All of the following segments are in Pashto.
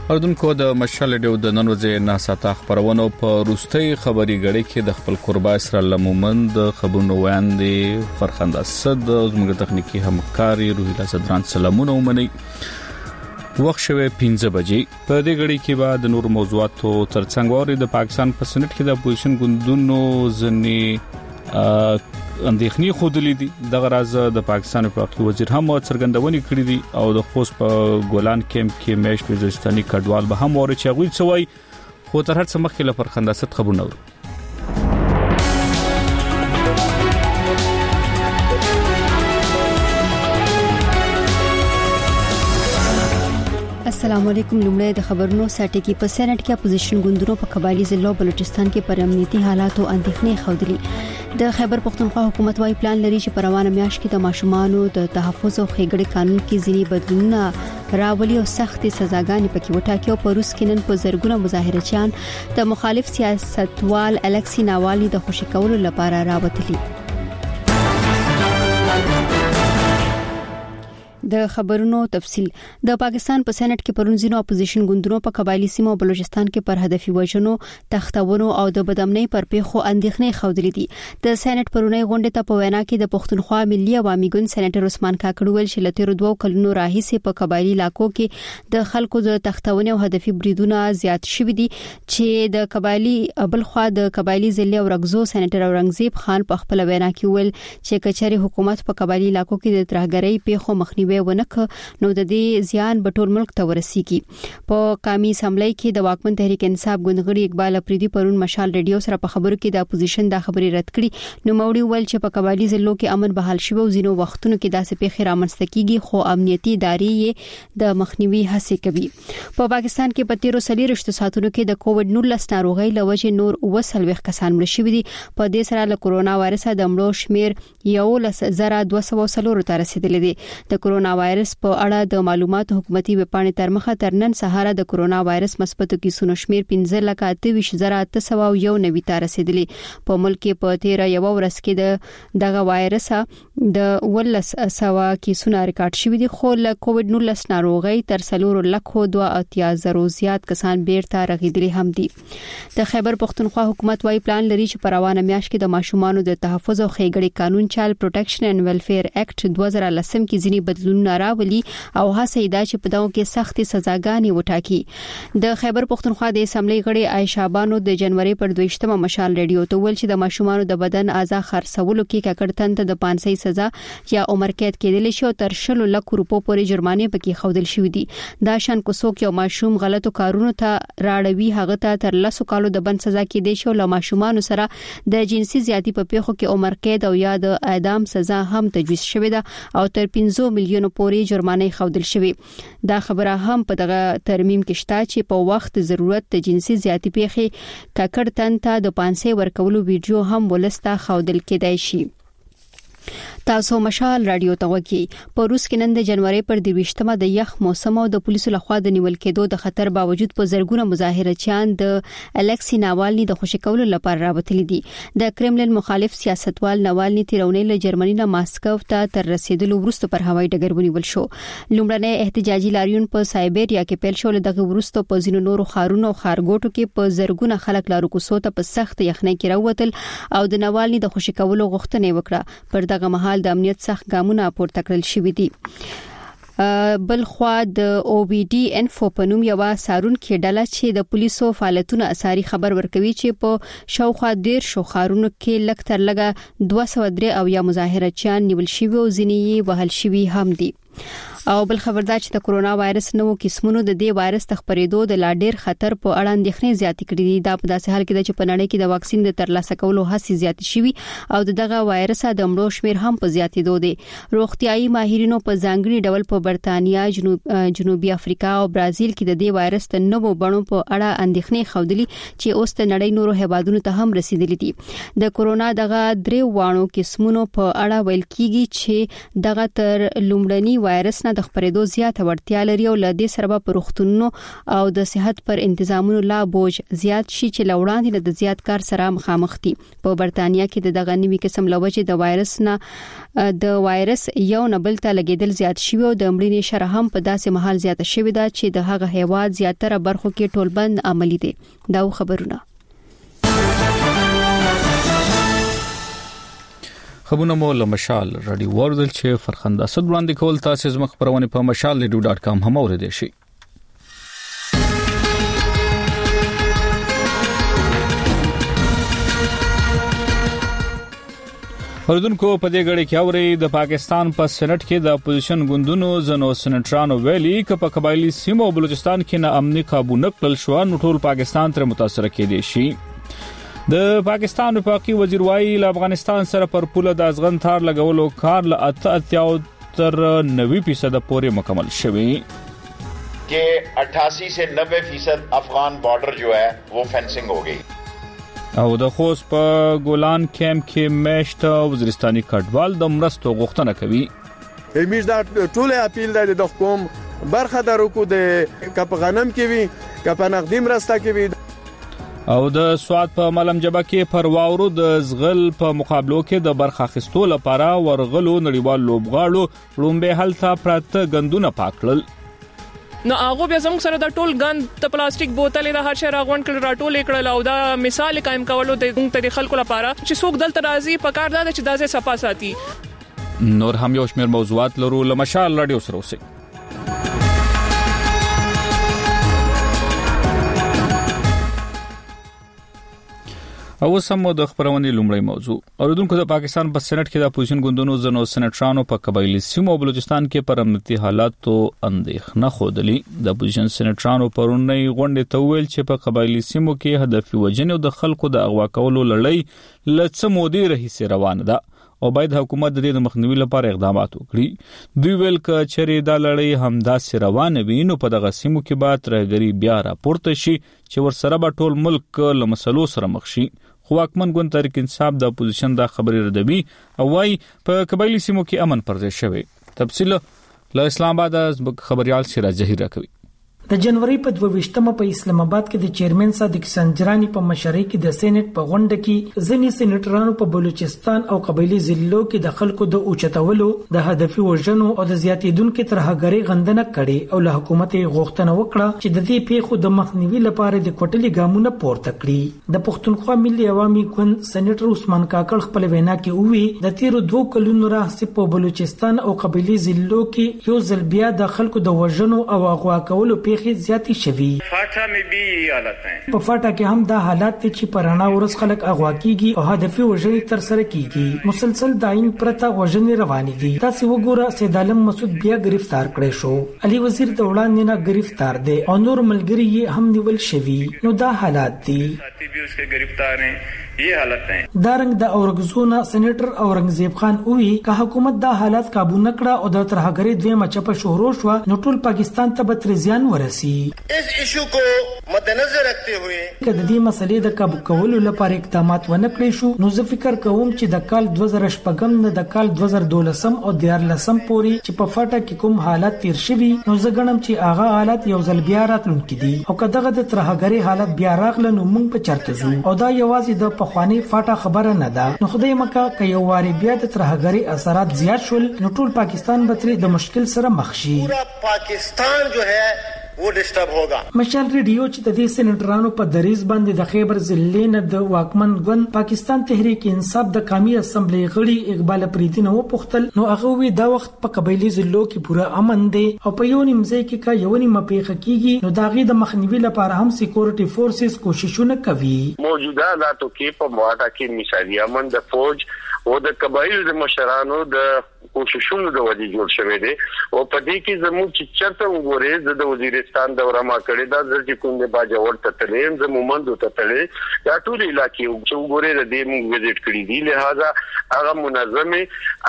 اردوونکو د مشال ډیو د نن ورځې ناساته خبرونه په روستي خبري غړي کې د خپل قربا اسرائیل مومند خبرونه وړاندې فرخند اسد زموږ تخنیکی همکاري روحیلا صدران سلامونه ومني وخت شوه 15 بجې په دې غړي کې بعد نور موضوعاتو ترڅنګ ووري د پاکستان په سنټ کې د اپوزیشن ګوندونو ځنی اندېښنې خودلې دي د غراز د پاکستان په وزیر هم څرګندونې کړې دي او د خوست په ګولان کیمپ کې میش وزیرستاني کډوال به هم ورچ غوي څوي خو تر هر څه مخکې لپاره خنداست خبرونه ورو السلام علیکم. لومړی د خبرونو ساټکی په سېنات کې اپوزیشن ګوندونو په قبایلی ضلعو بلوچستان کې پر امنیتي حالاتو اندېښنې خوندلې. د خیبر پختونخوا حکومت وايي پلان لري چې پر روانه میاشت کې د ماشومانو د تحفظ او ښېګړې قانون کې ځینې بدلونونه راولي او سختې سزاګانې پکې وټاکي. او په روس کې نن په زرګونه مظاهرچیان د مخالف سیاستوال الکسی ناوالني د خوشی کولو لپاره راوتلي. د خبرونو تفصيل. د پاکستان په سېنات کې پرونځینو اپوزیشن ګوندونو په قبایلی سیمو بلوچستان کې پر هدفي وژنو تختونو او د بدامنۍ پر پیښو اندېښنې خوندلې دي. د سېنات پرونی غونډه ته په وینا کې د پښتونخوا ملي عوامي ګوند سېناتر عثمان کاکړ ویل چې لته 2 کلونو راهیسې په قبایلی علاقو کې د خلکو د تختونو او هدفي بریدونو زیات شوې دي چې د قبایلی بلخوا د قبایلی ضلع او رغزو سېناتر اورنګزیب خان په خپل وینا کې ویل چې کچاري حکومت په قبایلی علاقو کې د ترهګرۍ پیښو مخنیوي ونک نو د دې زیان په ټول ملک ته ورسیږي. په قومي اسمبلی کې د واکمن تحریک انصاف ګوندغړي اقبال افریدي پرون مشال ریډیو سره په خبرو کې د اپوزیشن د خبرې رد کړي. نو موري ول چې په قبایلی ضلعو کې امن بحال شوی او ځینو وختونو کې داسې پیښې رامنځته کیږي خو امنیتي ادارې د مخنیوي هڅه کوي. په پاکستان کې په 13 ساعتونو کې د کووډ 19 ناروغۍ لوجه نور 29 کسان مړ شوي دي. په دې سره له کورونا وایرس د مړو شمیر 11,204 ته رسیدلی دی. د کورونا وایرس په اړه د معلوماتو حکومتي وپاڼې تر مخه تر نن سهار د کورونا وایرس مثبتو کیسونو شمیر 15,28,190 ته رسیدلی. په ملک کې په 13 ورځ کې دغه وایرس د 1900 کیسونه ریکارډ شوي دي خو له کووډ 19 ناروغۍ تر 4,280,000 زیات کسان بیرته رغیدلي هم دي. د خیبر پختونخوا حکومت وايي پلان لري چې پر روانه میاشت کې د ماشومانو د تحفظ او ښېګړې قانون چایلډ پروټیکشن اینڈ ویلفیر ایکټ 2010 کې ځینې بدلونونه راولي او هڅه دا چې په دغه کې سختې سزاګانې وټاکي. د خیبر پختونخوا د اسمبلی غړي عائشہ بانو د جنوري پر 22 مشال ریډیو ته ویل چې د ماشومانو د بدن اعضاء خرڅولو کې ککړتن ته د 500 سزا یا عمر قید کېدل شي او تر 100 لک روپو پورې جرمانه پکې خودل شوې دي. دا شان کو څوک یو ماشوم غلطو کارونو ته راړوي هغه ته تر 10 کالو د بند سزا کېدې شي او له ماشومانو سره د جنسي زیاتی په پیښو کې عمر قید او یا د اعدام سزا هم تجویز شوې ده او تر 15 میلیون پورې جرمانه خودل شوې. دا خبره هم په دغه ترمیم کې شته چې په وخت ضرورت د جنسي زیاتی پیښې ککړتن ته د 500 ورکولو ویډیو هم ولسته خودل کېدای شي. تاسو مشال رادیو ته وکی. په روس کې نن د جنوري پر 22مه د یخ موسم او د پولیسو لخوا د نیول کېدو د خطر باوجود په زرګونه مظاهرچیان د الکسی ناوالني د خوشی کولو لپاره راوتلي دي. د کرملین مخالف سیاستوال ناوالني تیرونی له جرمني نه ماسکو ته تر رسیدلو وروسته پر هوایي ډګر ونیول شو. لومړنی احتجاجي لاریون په سایبریا کې پیل شو. دغه وروسته په ځینو نورو خارونو او خارګوټو کې په زرګونه خلک لارو کوڅو ته په سخت یخنۍ کې راوتل او د ناوالني د خوشی کولو غوښتنه وکړه. پر دغه مهال د امنیت سخت ګامونه پورته کړل شوې دي. بلخوا د او بي ډي انفو په نوم یو سارون کې ډله چې د پولیسو فعالیتونو اساري خبر ورکوي چې په شاوخوا 13 خارونو کې لږ تر لږه 203 او یا مظاهرچیان نیول شوي او ځینې وهل شوي هم دي. او بل خبردار چې د کورونا وایرس نو قسمونو د دې وایرس تخپریدو د لا ډیر خطر په اړه اندېښنې زیاتې کړې دي. دا په داسې حال کې چې په نړۍ کې د واکسین د ترلاسه کولو هڅې زیاتې شوي او دغه وایرس د مړو شمیر هم په زیاتېدو دي. روغتيایي ماهرینو په ځانګړي ډول په برتانیا، جنوبي افریقا او برازیل کې د دې وایرس د نوو بڼو په اړه اندېښنې خوندلي چې اوس د نړۍ نورو هیوادونو ته هم رسیدلي دي. د کورونا دغه درې وانو قسمونو په اړه ویل کیږي چې دغه تر لومړني وایرس نه د خبرېدو زیاته وړتیا لري او له دې سره په روغتونونو او د صحت پر تنظیمونو لا بوج زیات شي چې لوړاندې د زیات کار سره مخامخ دي. په برتانیا کې دغه نوي قسم لوجه د وایرس یو نه بل ته لګیدل زیات شوی او د مړینې شرح هم په داسې مهال زیاته شوې ده چې د هغه هیواد زیاتره برخو کې ټولبند عملی دي. دا خبرونه خبرونه مو له مشال رادیو وردل چې فرخنده صد وړاندې کول تاسو زما خبرونه په mashalradio.com هم اوریدئ شئ. اوردونکو په دې غړي کې اوري د پاکستان په سېنات کې د اپوزیشن ګوندونو زنو سېناترانو ویلي ک په قبایلی سیمو او بلوچستان کې نه امني قابو نکړل شو نو ټول پاکستان تر متاثر کېدي شي. د پاکستان وفاقي وزیر وايي له افغانستان سره پر پوله د ازغن تار لګولو کار له 88 تر 90% پورې مکمل شوی कि 88 से 90% अफगान बॉर्डर जो है वो फेंसिंग हो गई. او د خوست په ګولان کیمپ کې مشت وزیرستاني کډوال د مرستو غوښتنه کوي. همیش دا ټول اپیل دی د حکومت برخه درو کو د کپ غنم کې وی کپ نقدي مرسته کې وی. او د سواد په ملم جبه کې پر واورو د زغل په مقابلو کې د برخه اخیستو لپاره ورغلو نړیوال لوبغاړو لومبه هلته پراته غندونه پاکړل. نو هغه بیا زموږ سره د ټول غند د پلاستیک بوتلې د هر شي راغون کړل راټول کړل او دا مثال قائم کولو د موږ خلکو لپاره چې څوک دلته راځي په کار دا چې داسې صفا ساتي. نور هم یو شمېر موضوعات لرو له مشال رادیو سره اوسئ. او سمو د خبرونې لومړی موضوع اوردونکو د پاکستان په سېنات کې د اپوزیشن ګوندونو زنو سېناترانو په قبایلی سیمو او بلوچستان کې پر امنیتي حالاتو اندېښنه خوده. د اپوزیشن سېناترانو پرونی غونډه ته ویل چې په قبایلی سیمو کې هدف وجنې او د خلکو د اغوا کولو لړۍ لڅ مودې رهي روانه ده او باید حکومت د دې مخنیوي لپاره اقدامات وکړي. دوی ویل ک چېرې دا لړۍ همداسې روانه وي نو په دغه سیمو کې به ترګری بیا راپورته شي چې ورسره به ټول ملک له مسلو سره مخ شي. خو حکومت ګوند تحریک انصاف د اپوزیشن دا خبرې ردوي او وايي په قبایلی سیمو کې امن پرځای شوی. تفصیل له اسلام آباد از خبريال سراج زهیر راکوي. د جنوري په 22مه په اسلام آباد کې د چیرمن صادق سنجرانی په مشرۍ کې د سېنات په غونډه کې ځینې سېناترانو په بلوچستان او قبایلی ضلعو کې د خلکو د اوچتولو د هدفي وژنو او د زیاتیدونکو ترهګرۍ غندنه کړي او له حکومت غوښتنه وکړه چې د دې پیښو د مخنیوي لپاره د کوټلي ګامونه پورته کړي. د پښتونخوا ملي عوامي ګوند سېناتر عثمان کاکړ خپل وینا کې وویل د تیرو 2 کلونو راهیسې په بلوچستان او قبایلی ضلعو کې یو ځل بیا د خلکو د وژنو او اغوا کولو زیاتی شوی. فاټا میں بھی یہ حالت ہے. په فاټا کې هم دا حالات چې پرانا ورځ خلک اغوا کیږي او هدفي وژنې تر سره کیږي. مسلسل داین پرته وژنې روانې دي. تاسو وګوره سید عالم مسعود بیا گرفتار کړی شو. علي وزیر د وړاندې نه گرفتار دی او نور ملګری یې هم نیول شوی. نو دا حالات دي. ساتھی بھی اس کے گرفتار ہیں. یہ حالت ہیں. دارنګ د اورګزونه سېناتر اورنګزیب خان وی که حکومت دا حالات قابو نکړه او د ترهګری دوی مچپه شهرو شو نو ټول پاکستان ته به زیان ورسي. اس ایشو کو مدنظر رکھتے ہوئے که د دې مسلې د قابو کولو لپاره اقدامات ونه کړی شو نو زه فکر کوم چې د کال 2014 نه د کال 2012 او 2013 پورې چې په فاټا کې کوم حالات تیر شوي نو زه ګڼم چې هغه حالات یو ځل بیا راتلونکي دي او که دغه د ترهګری حالت بیا راغله نو موږ په چرته ځو او دا یوازې د خواني فاټا خبره نه ده. نو خدای مکه ک یو واری بیا د ترهګری اثرات زیات شول نو ټول پاکستان به تر د مشکل سره مخ شي. پورا پاکستان جو ہے وہ ډسټرب ہوگا. مشال ریډیو چې د دې سېناترانو په دریز باندې د خیبر ضلع نه د واکمن ګوند پاکستان تحریک انصاف د قومي اسمبلی غړي اقبال پریدي نو پختل نو هغه وی دا وخت په قبایلی ضلعو کې پورا امن دی او په یو نیم ځای کې کا یو نیم پیخه کیږي نو دا غي د مخنیوي لپاره هم سکیورټي فورسز کوششونه کوي. موجوده حالاتو کې په مواقع کې مثالي امن د فوج او د قبایل د مشرانو د کوششونو د وجې جوړ شوی دی او په دې کې زموږ چې چرته وګورې د وزیرستان دورہ ما کړی دا چې کوم د باجوړ ته تلې زمومند ته تلې دا ټول علاقې چې وګورې د دې موږ وزټ کړی دی لہذا هغه منظمه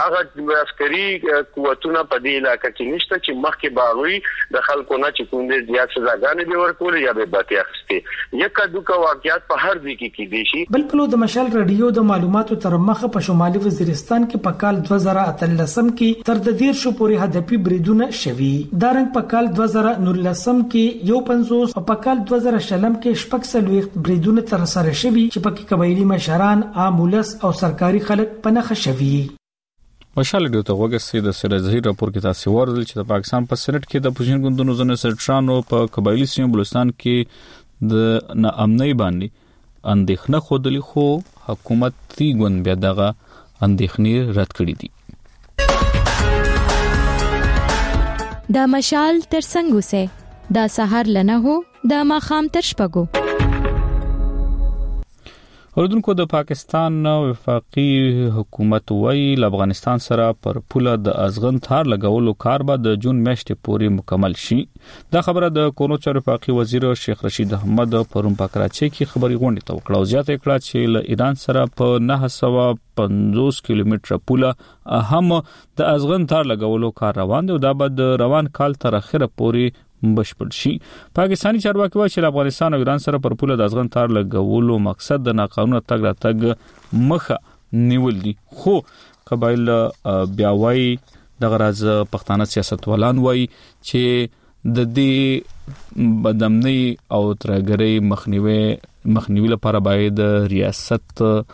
هغه عسکري قوتونه په دې علاقې کې نشته چې مخکې باغوي د خلکو نه چې کوم دې زیات سزاګانې به ورکول یا به باتي اخستي یک دوه واقعیات په هر ځای کې کېدي شي. بل په د مشال رادیو د معلوماتو تر مخه په شمالي وزیرستان کې په کال 2013 2014 کې تر د 1.5 پورې هدفي بریدونه شوي. دارنګ په کال 2019 کې 150 او په کال 2020 کې 46 بریدونه تر سره شوي چې پکې قبایلی مشران، عام ولس او سرکاري خلک پنهخه شوي. مشال ډیو ته وګورئ د سره ظهیر راپور کې تاسو ورول چې د پاکستان په سېنات کې د اپوزیشن ګوندونو ځنه سرټرانو په قبایلی سیمو بلوچستان کې د ناامنۍ باندې اندېښنه خوده، خو حکومتي ګوند بیا دغه اندېښنې رد کړې دي. دا مشال تر څنګه سه دا سحر لنه هو دا ماخام تر شپګو. اوردونکو د پاکستان وفاقي حکومت وایي له افغانستان سره پر پوله د ازغن تار لګولو کار به د جون میاشتې پورې مکمل شي. دا خبره د کورونو چارو وفاقي وزیر شیخ رشید احمد پرون په کراچۍ کې خبري غونډه ته وکړه او زیاته کړه چې له ایران سره په 950 کیلومتره پوله هم د ازغن تار لګولو کار روان دی او دا به د روان کال تر اخره پورې بشپړ شي. پاکستانی چارواکي وايي چې افغانستان او ایران سره پر پوله د ازغن تار لګولو مقصد د ناقانونه تګ راتګ مخه نیول دي. خو قبایل بیا وايي د غرض پښتانه سیاستوالان وايي چې د دې بدامنۍ او ترګرۍ مخنیوي لپاره باید ریاست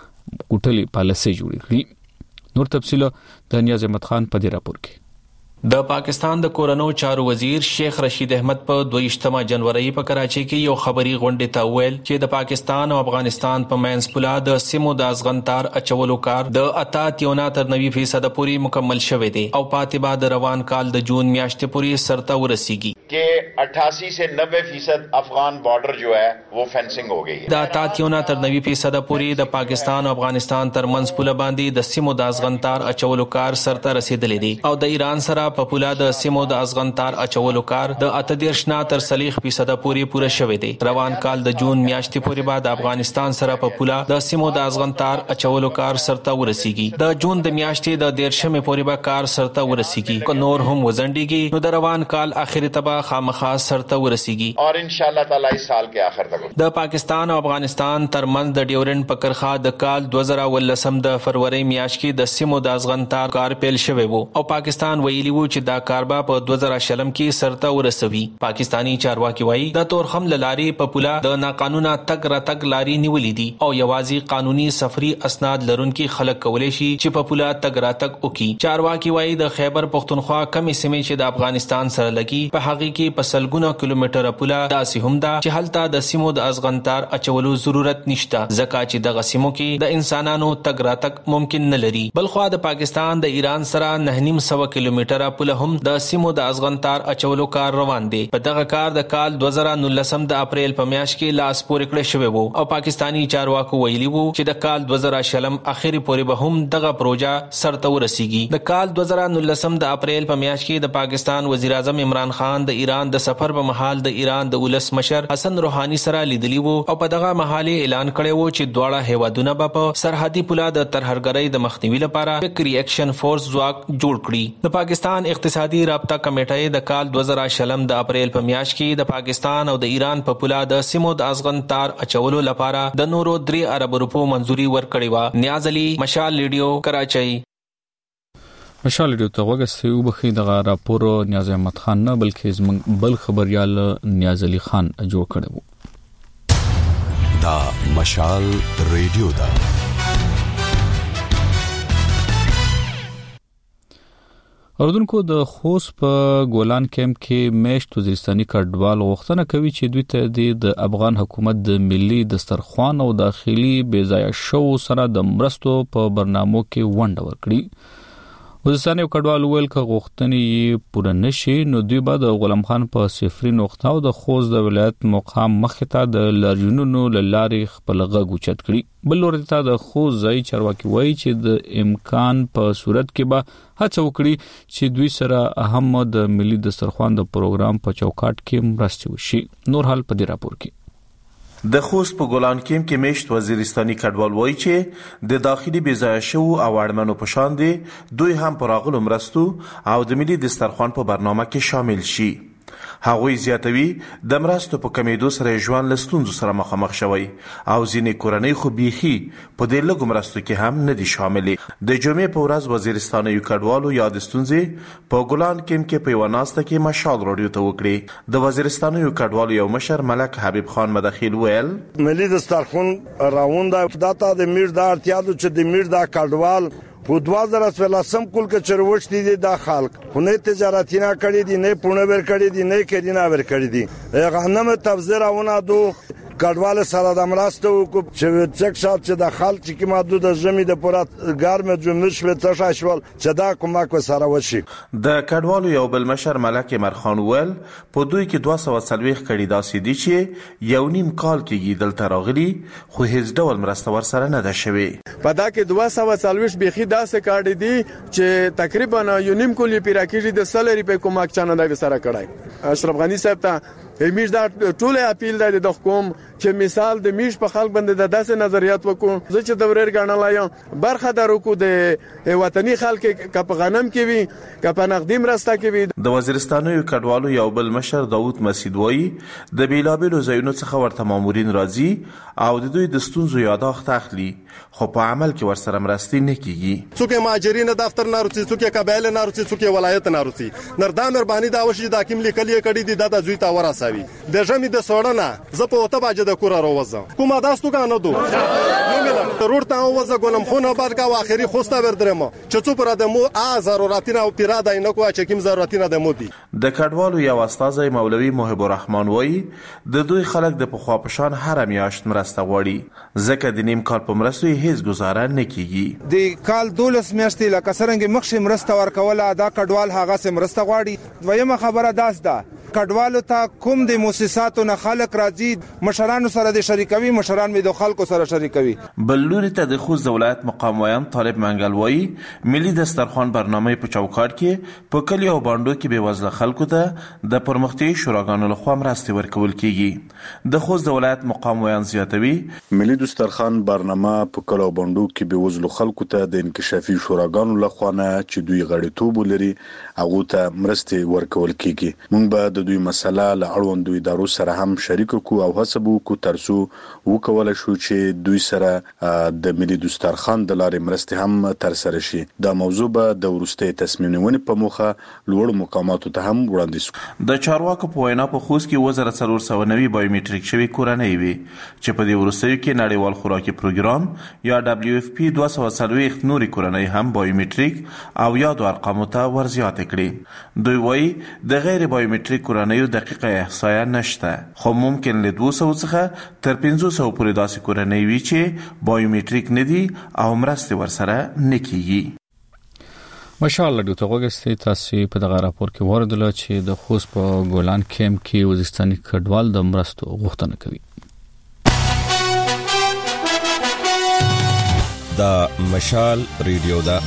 کوټلي پالیسي جوړ کړي. نور تفصیل د نیاز احمد خان په دې راپور کې. د پاکستان د کورونو چارو وزیر شیخ رشید احمد په 22 جنوري په کراچۍ کې یو خبري غونډه ته ویل چې د پاکستان او افغانستان په مینس پوله د سیمو د ازغن تار اچولو کار د 88 تر 90% پورې مکمل شوه دی او پاتې بعد روان کال د جون میاشتې پورې سرته ورسیږي कि 88 से 90% अफगान बॉर्डर जो है वो फेंसिंग हो गई है. د 88 تر 90% پورې د پاکستان او افغانستان ترمنځ پوله باندې د سیمو د ازغن تار اچولو کار سرته رسیدلی دی او د ایران سره په پوله د سیمو د ازغن تار اچولو کار د 88 تر 40% پورې پوره شوه دی. روان کال د جون میاشتې پورې بعد افغانستان سره په پوله د سیمو د ازغن تار اچولو کار سرته ورسیږي. د جون د میاشتې د 13 پورې به کار سرته ورسیږي. کو نور هم وزنډيږي نو د روان کال اخر ته خامخا سرته ورسیږي اور ان شاء الله تعالی اس سال کے آخر تک. د پاکستان او افغانستان ترمنځ د ډیورنډ په کرخه د کال 2019 د فروری میاشت کې د سیمو د ازغن تار کار پیل شوی وو او پاکستان ویلی وو چې دا کاربا په 2020 کې سرته ورسوي. پاکستانی چارواکي وایي د تورخم لاري په پوله د ناقانونه تګ راتګ لاري نیولې دي او یوازې قانوني سفري اسناد لرونکي خلک کولای شي چې په پوله تګ راتګ وکړي. چارواکي وایي د خیبر پختونخوا کمې سیمې چې د افغانستان سره لګي په هغه کې په سلګونه کیلومتره پوله داسې هم ده چې هلته د سیمو د ازغن تار اچولو ضرورت نشته ځکه چې دغه سیمو کې د انسانانو تګ راتګ ممکن نه لري. بلخو د پاکستان د ایران سره 9.5 کیلومتره پوله هم د سیمو د ازغن تار اچولو کار روان دی. په دغه کار د کال 2019 د اپریل په میاشت کې لاس پورې کړی شوی وو او پاکستانی چارواکو ویلي وو چې د کال 2020 اخري پورې به هم دغه پروژه سرته ورسیږي. د کال 2019 د اپریل په میاشت کې د پاکستان وزیر اعظم عمران خان د ایران د سفر په مهال د ایران د ولس مشر حسن روحاني سره لیدلی وو او په دغه مهال اعلان کړی وو چې دواړه هیوادونه به سرحدي پوله د ترهګرۍ د مخنیوي لپاره فکری اکشن فورس ځواک جوړ کړي. د پاکستان اقتصادي رابطه کمیټه د کال 2020 د اپریل په میاشت کې د پاکستان او د ایران په پوله د سیمو د ازغن تار اچولو لپاره د نورو 3 ارب روپو منځوري ورکړې و. نیاز علي، مشال ریډیو، کراچۍ. مشال ریډیو ته وګورئ او بخي دغه راپور نیاز احمد خان نه بلکې زموږ بل خبريال نیاز علي خان جوړ کړی وو. دا مشال ریډیو دا اوردونکو د خوست په ګولان کیمپ کې میشت وزیرستاني کډوال غوښتنه کوي چې دوی ته د افغان حکومت د ملي دسترخوان او داخلي بیځایه شو سره د مرستو په برنامو کې ونډه ورکړي. وزیرستاني کډوال ویل چې غوښتنې پوره نشي نو دوی به د غلام خان په صفري نقطه او د خوست د ولایت مقام مخې ته د لاریونونو لارې خپل غږ اوچت کړي. بل ورته د خوست ځای چارواکي وایي چې د امکان په صورت کې به هڅه وکړي چې دوی سره هم د ملي دسترخوان د پروګرام په چوکاټ کې مرسته وشي. نور حال په دې راپور کې. د خوست په ګولان کیمپ کې میشت وزیرستاني کډوال وایي چې د داخلي بیځایه شو او اړمنو په شان دي دوی هم پر راغلو مرستو او د ملي دسترخوان په برنامه کې شامل شي. هغوی زیاتوي د مرستو په کمیدو سره ژوند له ستونزو سره مخامخ شوی او ځینې کورنۍ خو بیخي په دې لږو مرستو کې هم نه دي شاملې. د جمعې په ورځ وزیرستانیو کډوالو یاد ستونزې په ګلان کمپ کې په یوه ناسته کې مشال راډیو ته وکړې. د وزیرستانیو کډوالو یو مشر ملک حبیب خان مدخیل ویل ملي دسترخوان راونده داتا د میر دا اړتیا ده چې د میر دا کډوال په 2013 کول کې چروشتي دي د خلک خو نه تجارتي نه کړی دي نه پونه ور کړی دي نه کډینا ور کړی دي غنم تبذیرونه دو کډوال سره د مرستو کو چې چک شات چې د خلک چې ماده د زمي د پورات ګارمه جملش و څه شول چې دا کومک سره وشي. د کډوالو یو بل مشر ملک مرخان ول په دوی کې 240 کړي داسې دي چې یو نیم کال کېږي دلته راغلي خو هیڅ ډول مرسته ور سره نه ده شوی. په دا کې 240 بيخي داسې کارډ دي چې تقریبا یو نیم کلی پیراکیږي د سلری په کومک چانه دا سره کړای. اشرف غنی صاحب ته میش دا ټول اپیل دی د حکومت چې مثال د میش په خلک باندې د داسې نظریات وکړو زه چې د ورېر غاڼلایم برخه درو کو د وطني خلک کپ غنم کې وي کپ نقدیم راسته کې وي. د وزیرستانیو کډوالو یو بل مشر داوود مسعود وایي د بیلابیلو ځایونو څخه ورته مامورین راځي او د دوی د ستونزو یاداښت اخلي خو په عمل کې ورسره مرستې نه کیږي. څوک مهاجرین دفتر نه راځي څوک قبایل نه راځي څوک ولایت نه راځي نردا مهرباني دا وشي دا کوم لیکلي کړي دي د زوی تا ورسوي د ژمي د سوړنه زه په وته باجه د کور راوځم کومه داستو کنه دو نو روړ ته وځه ګولم خونه بعد کا اخري خوسته وردرم چې څو پر د مو ضرورتونه او پیراده نه کوه چې کوم ضرورتونه د مو دي. د کډوالو یو استاد مولوي محب الرحمن وایي د دوی خلک د پخوا پشان هر میاشت مرسته غواړي ځکه د نیم کال په مرستو هیڅ گزاره نه کیږي. د کال 12 میاشتې لکه څنګه مخشي مرسته ورکوله دا کډوال هغه سم مرسته غواړي. دویمه خبره داس ده کډوالو ته کوم د مؤسساتو نه خلک راځي مشرانو سره د شریکوي مشران می د خلکو سره شریکوي. بلوري ته د خوست ولایت مقام ویان طالب منګل وایي ملي دسترخوان برنامه په چوکاټ کې په کلی او باندو کې به وزله خلکو ته د پرمختي شوراګانو لخوا مرستې ورکول کیږي. د خوست ولایت مقام ویان زیاتوي ملي دسترخوان برنامه په کلی او باندو کې به وزله خلکو ته د انکشافي شوراګانو لخوا نه چې دوی غړیتوب لري هغه ته مرستې ورکول کیږي. مونږ به د دوی مسله له اړوندو ادارو سره هم شریک کو او هڅه وکړو ترڅو وکول شو چې دوی سره د ملي دسترخوان د لارې مرستې هم تر سره شي. دا موضوع به د ورستۍ تصمیم نیونې په موخه لوړ مقاماتو ته هم وړاندیز شو. د چارواکو په وینا په خوست کې 1490 بایومټریک شوی کورنۍ وي چې په دې ورستیو کې نړیوال خوراکي پروګرام یا WFP 240 نوري کورنۍ هم بایومټریک او یادو ارقامو ته ورزیات کړي. دوی وایي د غیر بایومټریک کورنۍ دقیقه احصایه نشته خو ممکن له 200 څخه تر 500 پورې داسې کورنۍ وي چې بایومټریک نه دي او مرستې ورسره نه کیږي. ماشاءالله دوی ته وګورئ تاسو په دغه راپور کې وردل چې د خوست په ګولان کمپ کې وزیرستاني کډوال د مرستو غوښتنه کوي. دا مشال ریډیو دا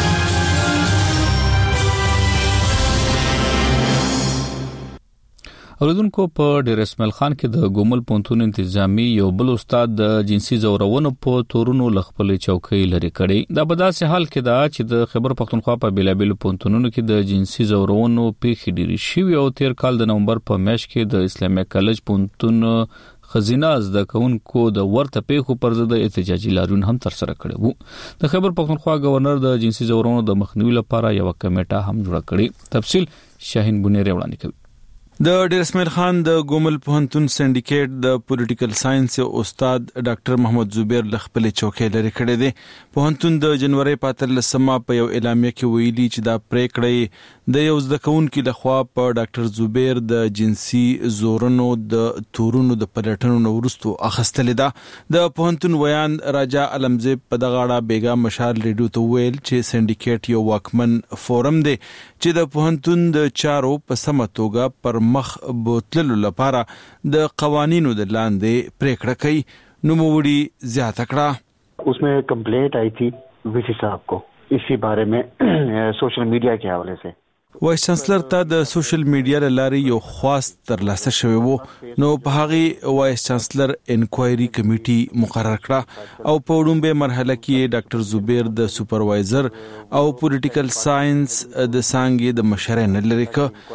اوریدونکو په ډیر اسماعیل خان کې د ګومل پونتون انتظامی یو بل استاد د جنسي زورونو په تورونو لخپل چوکۍ لري کړي. دا په داسې حال کې دا چې د خیبر پختونخوا په بیلابیل پونتونونو کې د جنسي زورونو پیښې ډېرې شوې او تیر کال د نومبر په میاشت کې د اسلامي کالج پونتون خزینه زده کوونکو د ورته پیښو پر ضد احتجاجي لاریون هم تر سره کړي وو. د خیبر پختونخوا گورنر د جنسي زورونو د مخنیوي لپاره یو کمیټه هم جوړه کړې. تفصیل شاهین بنيري وړاندې کوي. د ډیر اسماعیل خان د ګومل پوهنتون سندیکیټ د پولیټیکل ساينس استاد ډاکټر محمد زبیر لخپل چوکۍ لري کړی دی. پوهنتون د جنوري 15 په یو اعلامیه کې ویلي چې دا پریکړه د یو زده کوونکو لخوا په ډاکټر زبیر د جنسي زورونو د تورونو د پلټنو وروسته اخیستل ده. د پوهنتون ویان راجا علمزی په دغه اړه بیګا مشال ریډیو ته ویل چې سندیکیټ یو واکمن فورم دی چې د پوهنتون د چارو په سمه توګه پر مخ بوتللو لپاره د قوانینو د لاندې پریکړه کوي. نوموړي زیاته کړه उसमें कंप्लेंट आई थी वीसी साहब को इसी बारे में सोशल मीडिया के हवाले से وایس چانسلر ته د سوشل میډیا لارې یو خواست ترلاسه شوی وو نو په هغه وایس چانسلر انکوایري کمیټي مقرر کړه او په وړاندې مرحله کې ډاکټر زبیر د سپروایزر او پولیټیکل ساينس د سانګي د مشران لري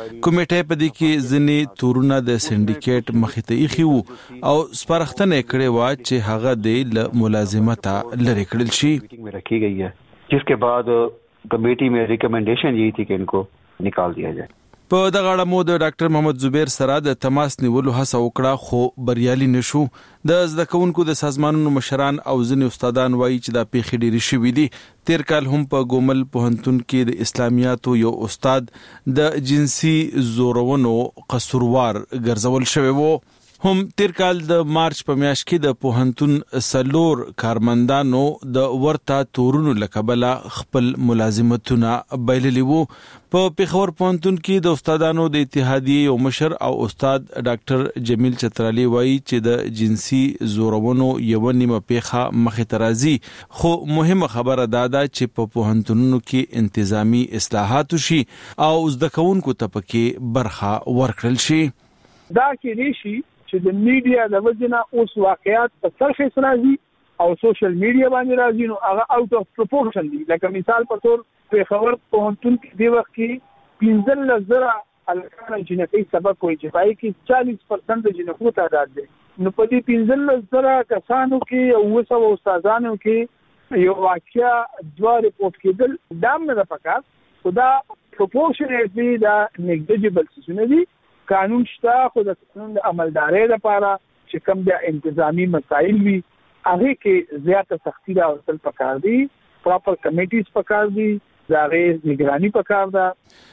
کمیټه په دې کې ځنې تورونه د سندیکیټ مخې ته ایخي وو او سپارښتنه کړې و چې هغه د ملازمت لري کړل شي رکھی گئی ہے جس کے بعد کمیٹی میں ریکمنڈیشن یہی تھی کہ ان کو نکال دیا جائے. په دغه اړه مو د ډاکټر محمد زبیر سره د تماس نیولو هڅه وکړه خو بریالي نشو. د زده کوونکو د سازمانونو مشران او ځینې استادان وایي چې دا پیښې ډېرې شوې دي. تیر کال هم په ګومل پوهنتون کې د اسلامیاتو یو استاد د جنسي زورونو قصوروار ګرځول شوی وو. هم تیر کال د مارچ په میاشت کې د پوهنتون سلور کارمندانو د ورته تورونو لکبله خپل ملازمتونه بایللي وو. په پیښور پوهنتون کې د استادانو د اتحادیې یو مشر او استاد ډاکټر جمیل چترالی وایي چې د جنسي زورونو یو نیمه پیښه مخې ته راځي خو مهمه خبره دا ده چې په پوهنتونونو کې انتظامی اصلاحات وشي او زده کوونکو ته پکې برخه ورکړل شي. دا کې شي چې د میډیا د وجنه اوس واقعیات په سرفیس راځي او سوشل میډیا باندې راځي نو هغه اوټ اف پروپورشن دي. لکه مثال په تور په خبر پوهنتون کې دی وخت کې 15,000 الکان جنکی سبق وایي چې پای کې 40% د جنکو تعداد دی. نو په دې 15,000 کسانو کې او 200 استادانو کې یو واقعیا دوه ریپورت کېدل دام نه پکار خدا پروپورشنټلی دا نیګلیجبل څه دي. قانون شته خو د قانون د عملدارۍ لپاره چې کوم د انتظامی مسایل وي هغه کې زیاته سختی راوستل پکار دي. پراپر کمیټیز پکار دي دا غیر نگرانی پکار ده.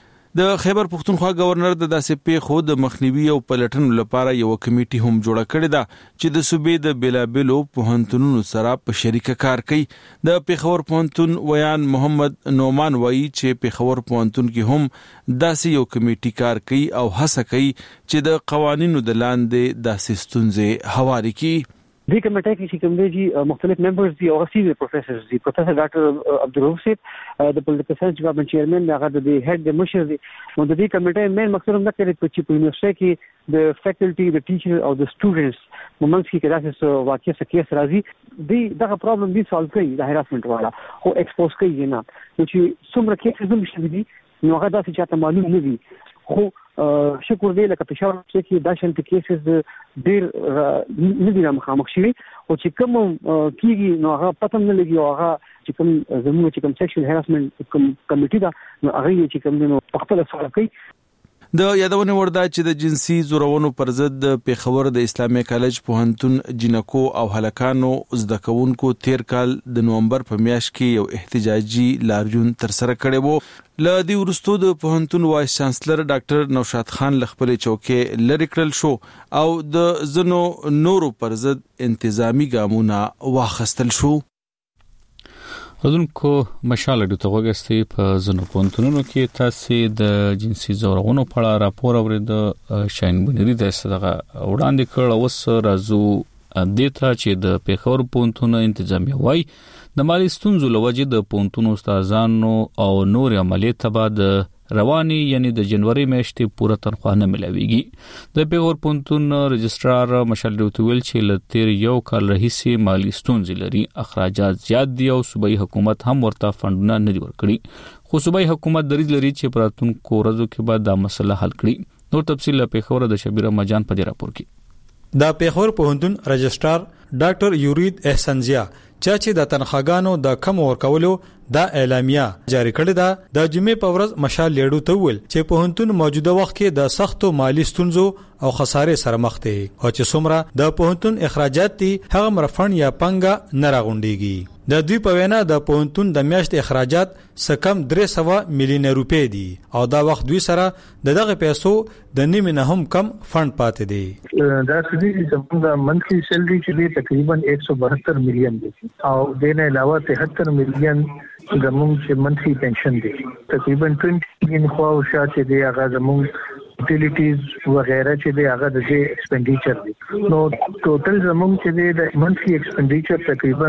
د خیبر پختونخوا گورنر د داسې پیښو د مخنیوي او پلټنو لپاره یو کمیټي هم جوړه کړې ده چې د صوبې د بیلابلو پوهنتونونو سره په شریکه کار کوي. د پیښور پوهنتون ویان محمد نومان وایي چې پیښور پوهنتون کې هم داسې یو کمیټي کار کوي او هڅه کوي چې د قوانینو د لاندې داسې ستونزې هواري کړي. دی کمیټه کې چې کوم دي مختلف ممبرز دي او سینیئر پروفیسورز دي. پروفیسور ډاکټر عبدالرؤف صاحب د پولیټیکل ساينس ډپارټمنټ چیرمن هغه د هډ د مشر دي. نو د دې کمیټې مین مقصد هم دا کوي چې په یونیورسيټي کې د فیکلټي د ټیچر او د سټوډنټس مومنټس کې کله واقعي سکیس راځي دی دغه پرابلم دی سولو کوي د هراسمنت والا او ایکسپوز کوي نه چې څومره کیسز هم شوي دي نو هغه داسې چاته معلوم نه دي. خو شکر دی لکه پېښور کې دا شنت کیسز ډېر نه دي مخامخ شوي او چې کوم کیږي نو هغه پته نه لګي او هغه چې کوم زموږ چې کوم سیکشن هراسمنت کمیټي دا نو هغه چې کوم نو په خپل سوال کوي. د یادونه ورده چې د جنسي زورونو پر ضد د پیښور د اسلامي کالج پوهنتون جنکو او هلکانو زده کوونکو تیر کال د نومبر په میاشت کې یو احتجاجي لاریون تر سره کړی وو. ل دې وروسته د پوهنتون وایس چانسلر ډاکټر نوشاد خان لخپل چوکې لری کړل شو او د زنو نورو پر ضد انتظامی ګامونه واخستل شو. حضورکو مشال ډیټو غوښتي په زنو پونتونو کې تاسو د جنسي زورونو په اړه راپور اورید شاین بنری د صدقه وړاندې کړ اوس راځو دیتا چې د پیښور پونتونو انتظامی وای د مالی ستونزو لوجه د پونتونو استادانو او نور عملیات تبع د رواني یعنی د جنوري میاشتې پوره تنخواه نه ملويږي. د پیښور پونتون رجسترار مشال ډیوټویل چې لتیر یو کال رئیسي مالی ستونزې لري اخراجات زیات دي او صوبایي حکومت هم ورته فندونه نه دی ورکړي خو صوبایي حکومت دریځ لري چې پراتونکو ورځو کې بعد دا مسله حل کړي. نور تفصیل له پیښور د شبیر مجان په دې راپور کې. د پیښور پوهنتون رجسترار ډاکټر یورید احسانزیا چې د تنخواګانو د کم ورکولو دا اعلامیه جاری کړې ده د جمعې په ورځ مشال لیډو ته ویل چې پوهنتون موجوده وخت کې د سختو مالی ستونزو او خسارې سره مخ دی او چې څومره د پوهنتون اخراجات دي هغه مرفن یا پنګه نه راغونډيږي. د دوی په وینا د پوهنتون د میاشت اخراجات سکم 300 میلیون روپۍ دي او دا وخت دوی سره دغه پیسو د نیمه نه هم کم فند پاتې دي. دا سړي زموږ منثلي سیلري چې تقریبا 172 میلیون دي او د نه علاوه 73 میلیون زموږ چې منثلي پنشن دي تقریبا 20 میلیون خو شاته دی هغه زموږ یوټیلیټیز وغیرہ چې دی هغه د ایکسپینډیچر دی نو ټوټل زموږ چې دی د منثلی ایکسپینډیچر تقریبا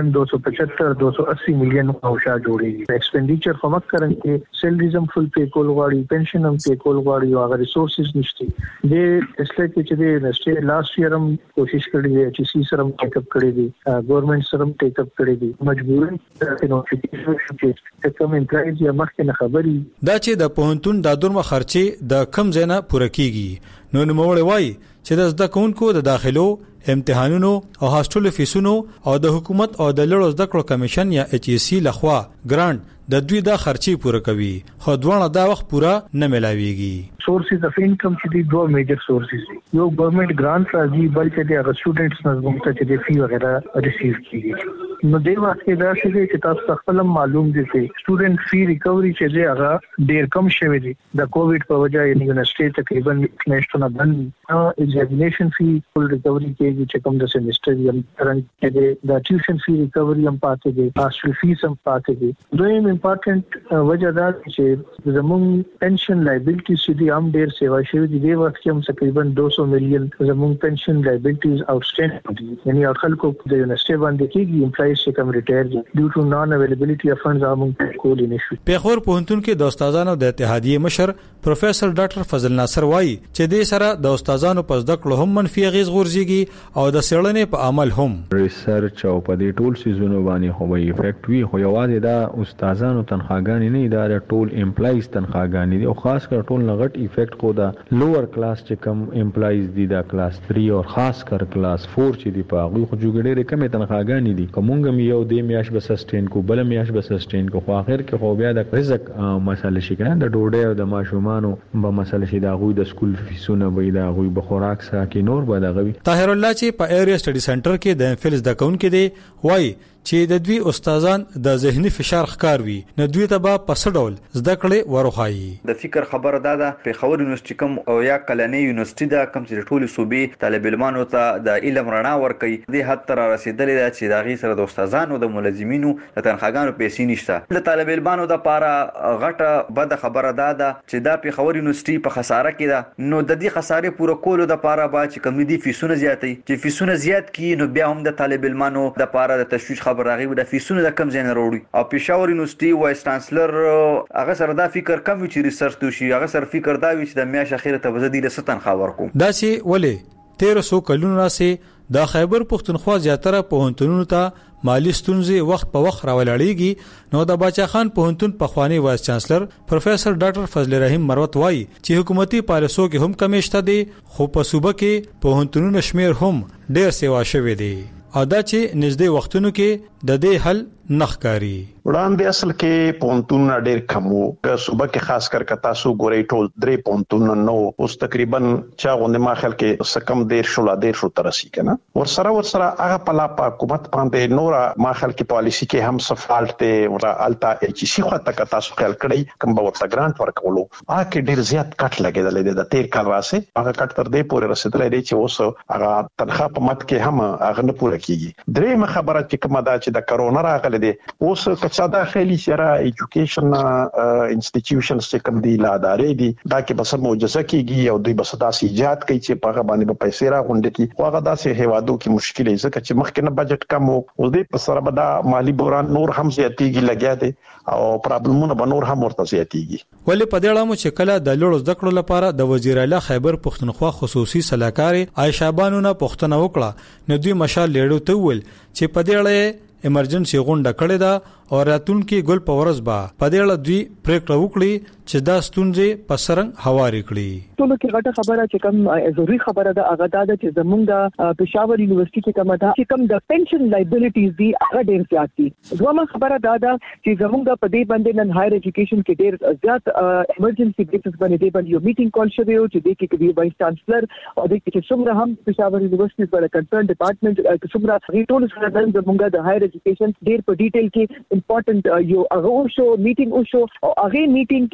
275-280 میلیون اوشا جوړیږي ایکسپینډیچر په مکرن کې سیلریز هم فل پے کول غواړي پنشن هم پے کول غواړي او هغه ریسورسز نشته د اسلام کې چې دی نشته لاست ایئر هم کوشش کړی دی چې سی سره ټیک اپ کړی دی ګورنمنت سره ټیک اپ کړی دی مجبورن چې نوټیفیکیشن چې کوم امپلایز یا مخکې خبري دا چې د پوهنتون د دورمه خرچې د کم زینا پوره کیږي نو نوموړی وایي چې د زده کوونکو د داخلو امتحانونو او هاستل فیسونو او د حکومت او د لوړ زده کړو کمیشن یا ایچ ای سی لخوا ګرانټ د دوی د خرچې پوره کوي خو دوه دا وخت پوره نه ملاويږي سورسز اف انکم چې دی دوه میجر سورسز دي یو ګورنمنت ګرانټ راځي بل چې د سټوډنټس نه زموږ ته د فی وغیرہ ریسیو کیږي نو د وخت کې دا چې تاسو خپل معلوم دي چې سټوډنټ فی ریکوري چې دی هغه ډیر کم شوی دی د کووډ په وجه یې یونیورسيټي تقریبا میاشتونه بند ایگزامینیشن فی فل ریکوري کېږي چې کوم د سیمستر یم ترنګ کې د ټیوشن فی ریکوري هم پاتې دي هاستل فیس هم پاتې دي دویم امپورټنٹ وجه دا چې زموږ پنشن لایبیلټیز چې دي هم ډیر سیوا شوی دي د وخت کې هم تقریبا 200 میلیون زموږ پنشن لایبیلټیز آوټسټینډ دي یعنی خلکو د یونیورسيټي باندې کېږي امپلایز چې کوم ریټایر دي ډیو ټو نان اویلیبিলিټي اف فندز هم کولې نشي پیښور پوهنتون کې د استادانو د اتحادیې مشر پروفیسور ډاکټر فضل ناصر وایي چې د سره د استادانو په زده کړو هم منفي اغیز غورځيږي او د سړنې په عمل هم ریسرچ او په دې ټول سيزونو باندې خو وي افیکټ وي خو یوازې دا استادانو تنخواګانی نه دا ټول امپلایز تنخواګانی دي او خاص کر ټول نغټ افیکټ کو دا لوور کلاس چې کم امپلایز دي دا کلاس 3 او خاص کر کلاس 4 چې دی په هغه خو جوړې کمې تنخواګانی دي کومګم یو د میاش به سسټین کو بل میاش به سسټین کو خو اخر کې خو بیا د رزق مسله شي کنه د ډوډۍ او د ماشومانو به مسله شي دا غوي د سکول فیسونه به دا غوي به خوراک سره کې نور به دا غوي طاهر الله چې په ایریا سټډي سنټر کې د فلز د کون کې دی وای چې د دوی استادان د ذهني فشار ښکار وي نو دوی ته به په څه ډول زده کړې ورخایي د فکر خبره ده پیښور یونیورسيټي کوم او یا کلنۍ یونیورسيټي دا کوم چې ټولي صوبې طالب علمانو ته د علم رڼا ورکړي د حد تر رسیدلې ده چې دا غي سره د استادانو د ملازمینو د تنخواګانو پیسې نشته د طالب علمانو د پاره غټه بد خبره ده چې دا پیښور یونیورسيټي په خساره کې ده نو د دې خسارې پوره کولو د پاره با چې کوم دي فیسونه زیاتې چې فیسونه زیات کی نو بیا هم د طالب علمانو د پاره د تشویش راغي د فیسونو د کم ځای نه وروړي او پیښور یونیورسيټي وایس چانسلر هغه سره دا فکر کم وی چې ریسرچ توشي هغه سره فکر دا وی چې د میاش اخیره ته وزدي له ستن خبر کوم دا چې ولې 1300 کلونو راسي د خیبر پختونخوا زیاتره پوهنتونونو ته مالی ستونزې وخت په وخت راولړېږي نو د باچا خان پوهنتون پخوانی وایس چانسلر پروفیسور ډاکټر فضل رحیم مروت وایي چې حکومتي پالیسو کې هم کمیشته دي خو په صوبه کې پوهنتونونو شمیر هم ډېر سیوا شوی دی او دا چې نږدې وختونو کې د دې حل نخکاری وړاندې اصل کې پونتون ډېر کم وو که صوبه کې خاص کر کتا سو ګوري ټول درې پونتون نو اوس تقریبا چا غونډه ما خل کې سکم ډېر شو لا ډېر شو ترسي کنه ورسره هغه پلا په حکومت باندې نور ما خل کې پالیسی کې هم سفالټ ته ورا التا ایچ سی خو تک تاسو خیال کړی کوم به ورته ګرانټ ورکولو هغه ډېر زیات کټ لګیدل د 13 کال واسه هغه کټ تر دې پورې رسیدلې دی چې اوس هغه تنخواه په مت کې هم هغه نه پوره کیږي درې خبره چې کومه دا چې د کرونا راغله دي اوس کچا داخلي سره ایجوکیشن انسټیټیوشنز چې کوم دي لادارې دي دا کې بس معجزه کیږي او دوی بس داسې ایجاد کوي چې په هغه باندې په پیسې راغونډي کی هغه داسې هیوادو کې مشکل یې ځکه چې مخکې نه بجټ کم او دې په سره به دا مالی بوران نور هم زیاتېږي لګیا دي او پرابلمونه به نور هم ورته زیاتېږي ولې په دې اړه مو چې کله د لوړ زده کړو لپاره د وزیر اعلی خیبر پختونخوا خصوصي صلاحکار عائشہ بانو نه پوښتنه وکړه نو دوی مشال لیړو ته ول چې په دې اړه ایمرجنسي غونډه کړې ده او راتلونکي ګل پورز با په دې اړه دوی پریکړه وکړي چې دا ستونزې په سرنګ هواري کړي ټول کې غټه خبره چې کوم ضروري خبره ده هغه دا چې زمونږ د پېښور یونیورسيټي کې کومه ده چې کوم د پنشن لایبیلټیز دي هغه ډېر زیات دي دومره خبره ده چې زمونږ په دې باندې نن هایر ایجوکیشن کې ډېر زیات ایمرجنسي بیسس باندې باندې یو میټینګ کال شوی او چې د کې وایس چانسلر او د کې څومره هم پېښور یونیورسيټي پر کنسرن ډپارټمنټ څومره ټول سره زمونږ د هایر ایجوکیشن ډېر په ډیټیل کې امپورټنٹ یو هغه شو میټینګ او شو او هغه میټینګ کې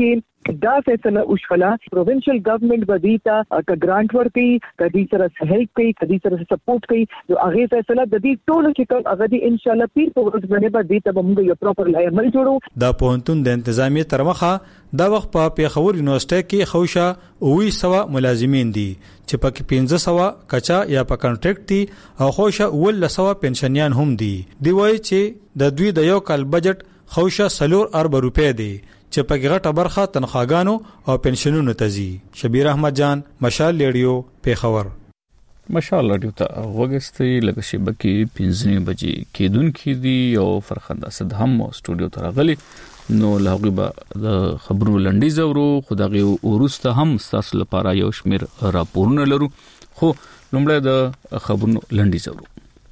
دا فیصله وشوله پروینشل ګورنمنت به دې ته ګرانټ ورکړي کدي سره هیلپ کوي کدي سره سپورټ کوي نو هغه فیصله د دې ټولو چې کوم هغه دې ان شاء الله پیر په ورځ باندې به دې ته موږ یو پراپر عمل جوړو. د پوهنتون د انتظامی تر مخه دا وخت په پیښور یونیورسيټي کې خوشا 900 ملازمین دي چې پکې 1500 کچا یا په کنټریکټ دي او خوشا 900 پنشنیان هم دي. دی وایي چې د دوی د یو کال بجټ خوشا 4 ارب روپے دی چې په غټه برخه تنخواګانو او پنشنونو ته ځي. شبیر احمد جان، مشال ریډیو، پیښور. مشال ریډیو ته وګستې لکه شبکې 15 بجې کېدونکې دي او فرخنده صد هم سټوډیو ته راغلي نو لاغي به د خبرو لنډي زورو خدای ورسته هم تاسو لپاره یو شمیر راپورونه لرو خو لومړی د خبرونو لنډي زورو.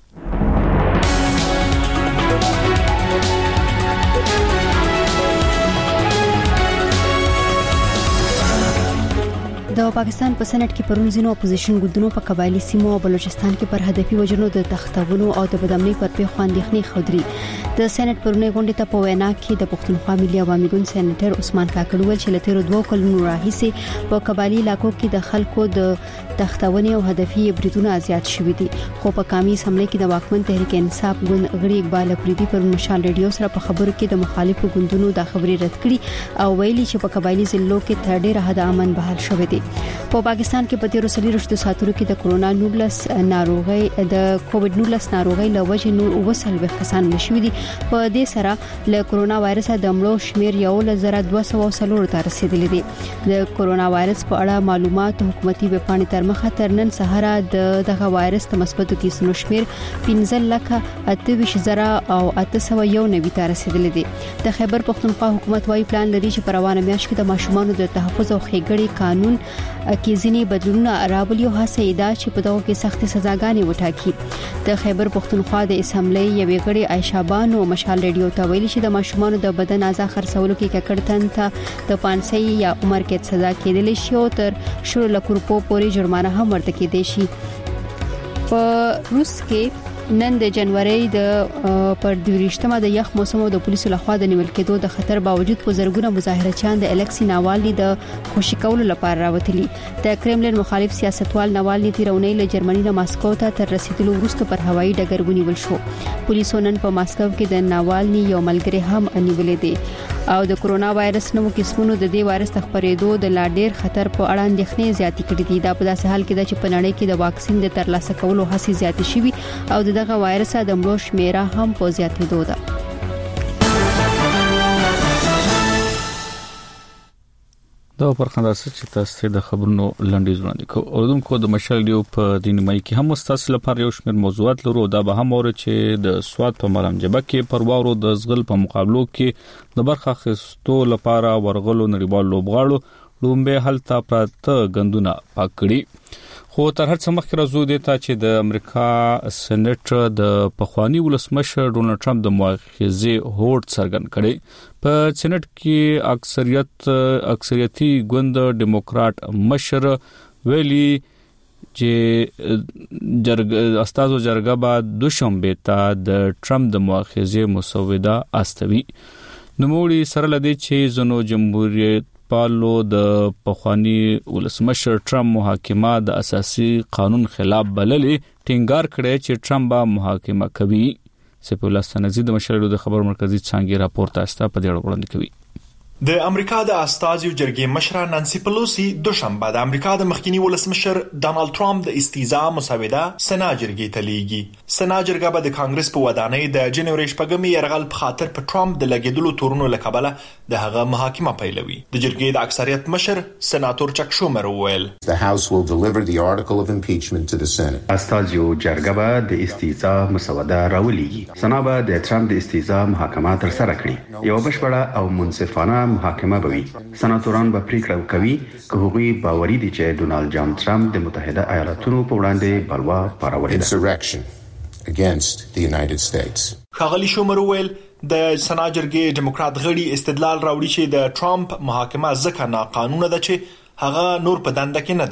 د پاکستان په سېنات کې پرون ځینو اپوزیشن ګوندونو په قبایلی سیمو او بلوچستان کې پر هدفي وجنو د تختونو او د بدامنۍ پر پیښو اندېښنې خودري. د سېنات پرونی غونډه ته په وینا کې د پښتونخوا ملي عوامي ګوند سېنیټر عثمان کاکړ ویل چې لته 2 کلونو راهیسې په قبایلی علاقو کې د خلکو د تختونې او هدفي بریدونو زیات شوې دي خو په قومي سملې کې د واکمن تحریک انصاف ګوند غړي اقبال افریدي پر مشال ریډیو سره په خبرو کې د مخالفو ګوندونو د خبرې رد کړي او ویلي چې په قبایلی ضلعو کې تر ډیره حد امن بحال شوی دی. په پاکستان کې په 13 ساعتونو کې د کورونا 19 ناروغي د کووډ 19 ناروغي له وجې نور 29 کسان مشوي دي. په دې سره له کورونا وایرس د مړو شمیر 1240 ته رسیدلی دی. د کورونا وایرس په اړه معلومات حکومتي ویب پاڼې تر مخه تر نن سهار دغه وایرس د مثبتو کیسونو شمیر 15,28,801 ته رسیدلی دی. د خیبر پختونخوا حکومت وايي پلان لري چې په روانه میاشت کې د ماشومانو د تحفظ او ښېګړې قانون کې ځینې بدلونونه راولي او هڅه یې ده چې په دغه کې سختې سزاګانې وټاکي. د خیبر پختونخوا د اسمبلی یوې غړي عائشہ بانو مشال ریډیو ته ویلي چې د ماشومانو د بدن اعضاء خرڅولو کې ککړتن ته د 500 یا عمر کې سزا کېدلی شي او تر 100 لک روپو پورې جرمانه هم ورته کېدای شي. په روس کې نن د جنوري د پر 22مه د یخ موسم او د پولیسو لخوا د نیول کېدو د خطر باوجود په زرګونه مظاهرچیان د الکسی ناوالني د خوشی کولو لپاره راوتلي. د کرملین مخالف سیاستوال ناوالني تیرونی له جرمني نه ماسکو ته تر رسیدلو وروسته پر هوایي ډګر ونیول شو. پولیسو نن په ماسکو کې د ناوالني یو ملګری هم نیولې دي او د کورونا وایرس نوو قسمونو د دې وایرس خپرېدو د لا ډیر خطر په اړه اندېښنې زیاتې کړې دي. دا په داسې حال کې ده چې په نړۍ کې د واکسین د ترلاسه کولو هڅې زیاتې شوي او دغه وایرس د مړو شمیره هم په زیاتېدو ده. دا پرخنداسه چې تاسو د خبرونو لنډیز وړاندې کوو. اوردونکو د مشال ډیو په دیني مای کې هم تاسو لپاره یو شمېر موضوعات لرو. دا به هم اوري چې د سواد په مرام جبه کې پرواورو د زغل په مقابلو کې د برخه اخیستو لپاره ورغلو نړیوال لوبغاړو لومبه حالت پراته غندونه پکړي. خو تر هر څه مخکې راځو د ته چې د امریکا سېنیټ د پخوانی ولسمشر ډونالد ټرمپ د مؤاخذې هوډ څرګند کړي. په سېنیټ کې اکثریتي ګوند ډیموکرات مشر ویلي چې استازو جرګه به دوشنبه ته د ټرمپ د مؤاخذې مسوده استوي. نوموړي سره لدی چې زنو جمهوریت پالو د پخوانی ولسمشر ټرمپ محاکمه د اساسي قانون خلاف بللې ټینګار کړی چې ټرمپ به محاکمه کوي. سپولستانزي د مشرلو د خبر مرکزی څنګه راپور تاسو په دې اړه وړاندې کوي. د امریکا د استازیو جرګې مشره نانسي پلوسی دوشنبه د امریکا د مخکنی ولسمشر ډونالد ټرمپ د استیزا مسوده سنا جرګې ته لیږي. سنا جرګه به د کانګرس په ودانۍ د جنوري شپږمې يرغل په خاطر په ټرمپ د لګیدلو تورونو لکبله د هغه محاکمه پیلوي. د جرګې د اکثریت مشر سناتور چک شومر وویل The House will deliver the article of impeachment to the Senate. استازیو جرګه به د استیزا مسوده راولېږي. سنا به د ټرمپ د استیزا محاکمه تر سره کړي. یو بشپړه او منصفانه محاکمه بوي. سناتوران به پریکړه کوي که هغوی باوري دي چې ډونالد جان ټرمپ د متحده ایالاتونو په وړاندې بلوا پاروړې ده. Insurrection against the United States. خاغلی شومر ویل د سنا جرګې ډیموکرات غړي استدلال راوړي چې د ټرمپ محاکمه ځکه ناقانونه ده چې هغه نور په دنده کې نه ده.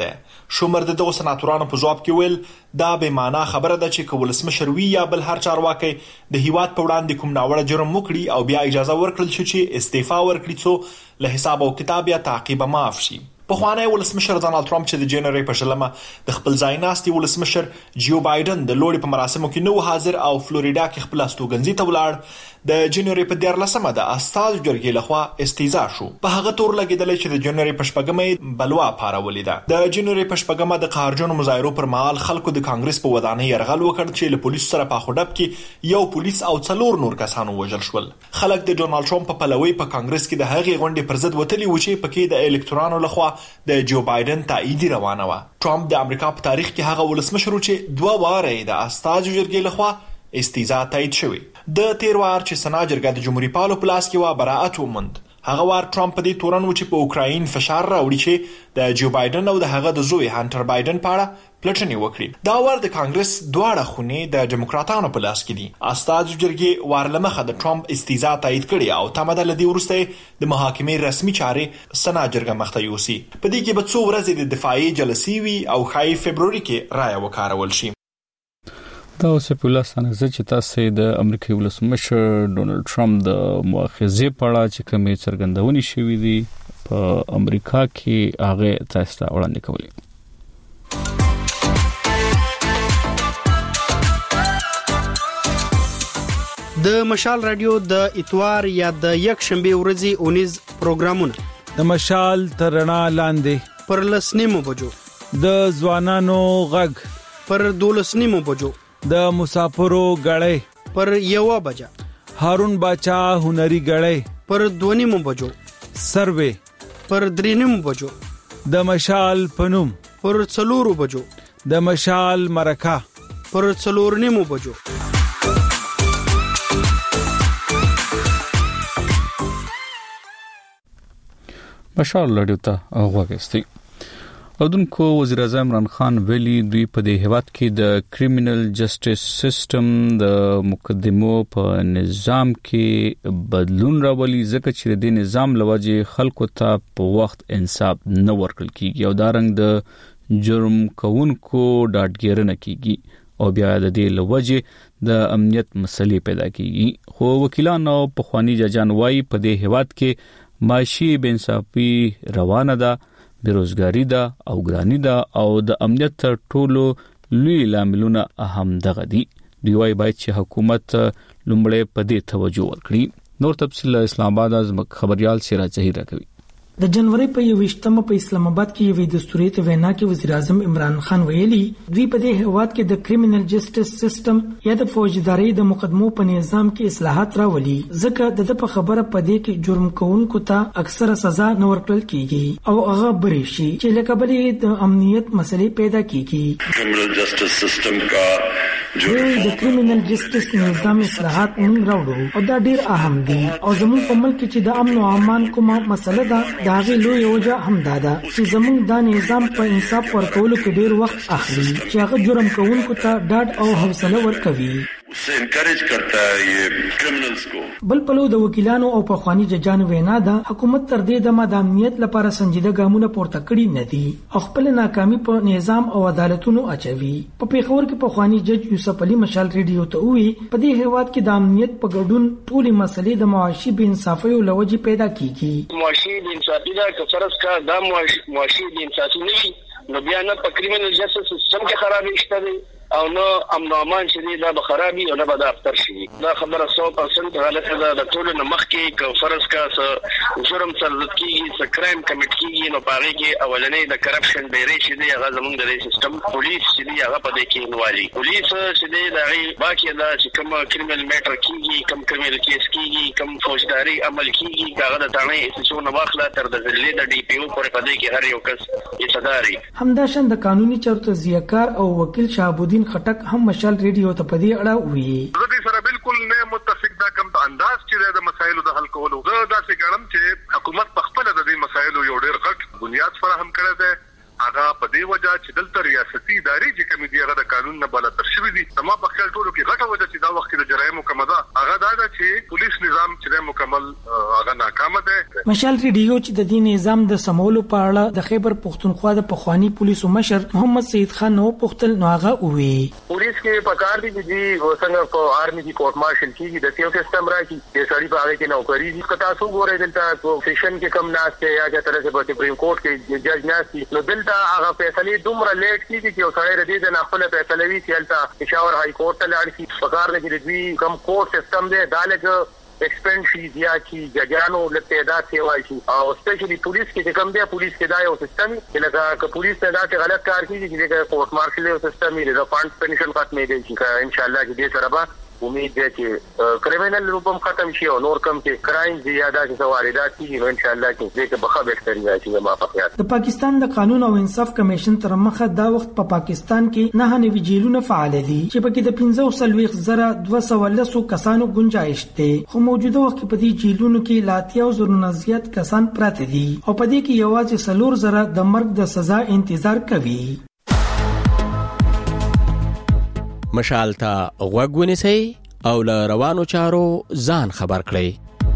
شومر دغه سناتورانو په ځواب کې ویل دا به معنا خبره ده چې ولسمشر وی یا بل هر چارواکي د هیواد په وړاندې کوم ناوړه جرم وکړي او بیا اجازه ورکړل شي چې استعفا ورکړي څو له حساب او کتاب یا تعقیب معاف شي. پخوانی ولسمشر ډونالد ټرمپ چې د جنوري په شلمه د خپل ځای ناستي ولسمشر جیو بایدن د لوړي په مراسمو کې نو حاضر او فلوریدا کې خپل استوګنځي ته ولاړ. د جنوري په 14مه د استازو جرګې لخوا استیزا شو. په هغه تور لګیدل چې د جنوري په 14مه بلوا پارولې ده. د جنوري په 14مه د قهرجنو مظاهرو پر مهال خلکو د کانګرس په ودانۍ یرغل وکړ چې له پولیسو سره په خډب کې یو پولیس او 4 نور کسانو وژل شول. خلک د ډونالد ټرمپ په پلوي په کانګرس کې د هغې غونډې پر ضد وتلي و چې پکې د الکترونو لخوا د جو بایدن تایید روانه و. ټرمپ د امریکا په تاریخ کې هغه ولسمشر چې 2 واره د استازو جرګې لخوا استیزا تایید شوی. د تیر وار چې سنا جرګه د جمهوریت پالو پلاس کې و براءت ومند. هغه وار ټرمپ په دې تورن و چې په اوکراین فشار راوړي چې د جو بایدن او د هغه د زوی هانټر بایدن په اړه پلټنې وکړي. دا وار د کانګرس دواړه خونې د ډیموکراتانو په لاس کې دي. استازو جرګې وارلمخه د ټرمپ استیزا تایید کړي او تمه لدی ورسته د محاکمې رسمي چارې سنا جرګه مخته یوسي. په دې کې به څو ورځې د دفاعي جلسې وي او خای فبروري کې رائے وکارول شي. دا اوس په لاسانه چې تاسو د امریکای ولسمشر ډونالد ټرمپ د مؤاخذې په اړه چې کومې څرګندونې شوې دي په امریکا کې هغه تاسو ته وړاندې کولې. د مشال رادیو د اتوار یا د یک شنبه ورځې اونیز پروګرامونه د مشال ترنا لاندې پر لسنیمو بجو، د ځوانانو غږ پر 12 بجو، د مسافرو غړې پر 1 بجه، هارون باچا هنري غړې پر 2 بجو، سروې پر 3 بجو، د مشال پنوم پر 4 بجو، د مشال مرکه پر 4 بجو. مشال رادیو ته غوښتي. اودونکو وزیر اعظم عمران خان ویلي دوی په دې هیواد کې د کریمینل جسټس سیستم د مقدمو په نظام کې بدلون راولي ځکه چې د نظام لوجه خلکو ته په وخت انصاف نه ورکړل کیږي او دارنګ د جرم کوونکو ډاډګیرنه کیږي او بیا د دې لوجه د امنیت مسلې پیدا کیږي. خو وکیلان او پخوانی ججان وايي په دې هیواد کې معاشي بېانصافي روانه ده، بیروزګاری ده او ګرانی ده او د امنیت تر ټولو لوی لاملونه اهم دغه دي. دوی وايي باید چې حکومت لومړی په دې توجه وکړي. نور تفصیل اسلام آباد از خبريال سراج ظهیر کوي. د جنوري په 21مه په اسلام آباد کې یوې دستوري وینا کې وزیر اعظم عمران خان ویلي دوی په دې هیواد کې د کریمینل جسټس سیستم یا د فوجداري د مقدمو په نظام کې اصلاحات راولي ځکه د په خبره په دې کې جرم کوونکو ته اکثره سزا نه ورکړل کیږي او هغه بری شي چې لکه بلې د امنیت مسلې پیدا کیږي. کریمینل جسټس سیستم کا د کریمینل جسټس نظام اصلاحات موږ راوړو او دا ډیر اهم دي او زموږ په ملک کې چې د امن او امان کومه مسله ده دا غي لوی وجه هم دادا چې زموږ د نظام په انصاف ورکولو کې ډیر وخت اخلي چې هغه جرم کوونکو ته ډاډ او حوصله ورکوي. اسے انکریج کرتا ہے یہ کرمنلز کو. بل پلو د وکیلانو او پخوانی ججانو وینا ده حکومت تر دې د امنیت لپاره سنجیده ګامونه پورته کړي نه دي او خپل ناکامي په نظام او عدالتونو اچوي. په پیښور کې پخوانی جج یوسف علي مشال ریډیو ته وی په دې هیواد کې د امنیت په ګډون ټولې مسلې د معاشي بېانصافۍ او لوجې پیدا کیږي. معاشي بېانصافي دا کثرت کا دا معاشي بېانصافي نه نو بیا نه په کریمینل جسټس سیستم کې خرابې شته او نو امن او امان چې دا به خرابي او نه به دا افتر شي. دا خبره 100% غلطه ده. د ټولو نه مخکې که فرض کا جرم سرزت کیږي څه کرایم کمیټ کیږي نو پاره کې اولنې د کرپشن ډیری شي دی هغه زمونږ د سیستم پولیس چې دی هغه په دې کې انوالي پولیس چې دی دا باقي دا چې کوم کریمینل میټر کیږي کوم کریمینل کیس کیږي کوم فوجداري عمل کیږي هغه د تانه ایسو نه واخله تر د ضلع د ډي پی او پر په دې کې هر یو کس یې صداري. همداشان د قانوني چارو ضیاکار او وکیل شهابالدین خټک هم مشال ریډیو ته په دې اړه وی. زه سره بالکل نه متفق دا کوم انداز چې د مسایلو د حل کولو زه دا څه ګڼم چې حکومت په خپل د دې مسایلو یو ډېر غټ بنیاد فراهم کړی دی. هغه په دې وجه چې دلته ریاستي ادارې چې کوم دي هغه د قانون نه بل تر شوی دي. زما په خیال ټولو کې غټه وجه چې دا وخت د جرایمو کمه ده هغه دا چې پولیس پولیس نظام چې مکمل هغه ناکام دی. مشال ریډیو چې د دې نظام د سمولو په اړه د خیبر پختونخوا د پخوانی پولیسو مشر محمد سید خان نو پختل نو هغه وی پولیس کې پکار دي چې وسنګ په آرمي کې کورټ مارشل کیږي د سیو سیستم راځي چې سړی په هغه کې نوکری دي کتا څو ګورې دلته کو سیشن کې کم ناشته یا چې تر څه په سپریم کورټ کې جج ناشتي نو دلته هغه فیصله دومره لیټ کیږي چې سړی ردی د خپل فیصله وی چې تلته پېښور هاي کورټ ته لاړ شي پکار دي چې کم کورټ سیستم دی دالګ ایکسپینډ شي یا چې ججانو له تعداد سیوای شي او سپیشلی پولیس کې کوم دی پولیس کې دا یو سیستم چې لکه پولیس ته دا غلط کار کوي چې د کورټ مارشل یو سیستم دی د فاند پنشن ختمې دی چې ان شاء الله دې سره به امید ده چې کریمینل روپم ختم شي او نور کم چې کرایم زیاده چې واردات کیږي نو ان شاء الله کې دې به خبر بهتري راشي ما په د پاکستان د قانون او انصاف کمیشن تر مخه دا وخت په پاکستان کې نه نوي جیلونه فعال دي چې پکې د 15,210 کسانو گنجائش ده خو موجوده وخت په دې جیلونو کې لاتیا او زرونه زیات کسان پراته دي او په دې کې یوازې 4,000 د مرګ د سزا انتظار کوي. مشال ته غوږ ونیسئ او له روانو چارو ځان خبر کړئ.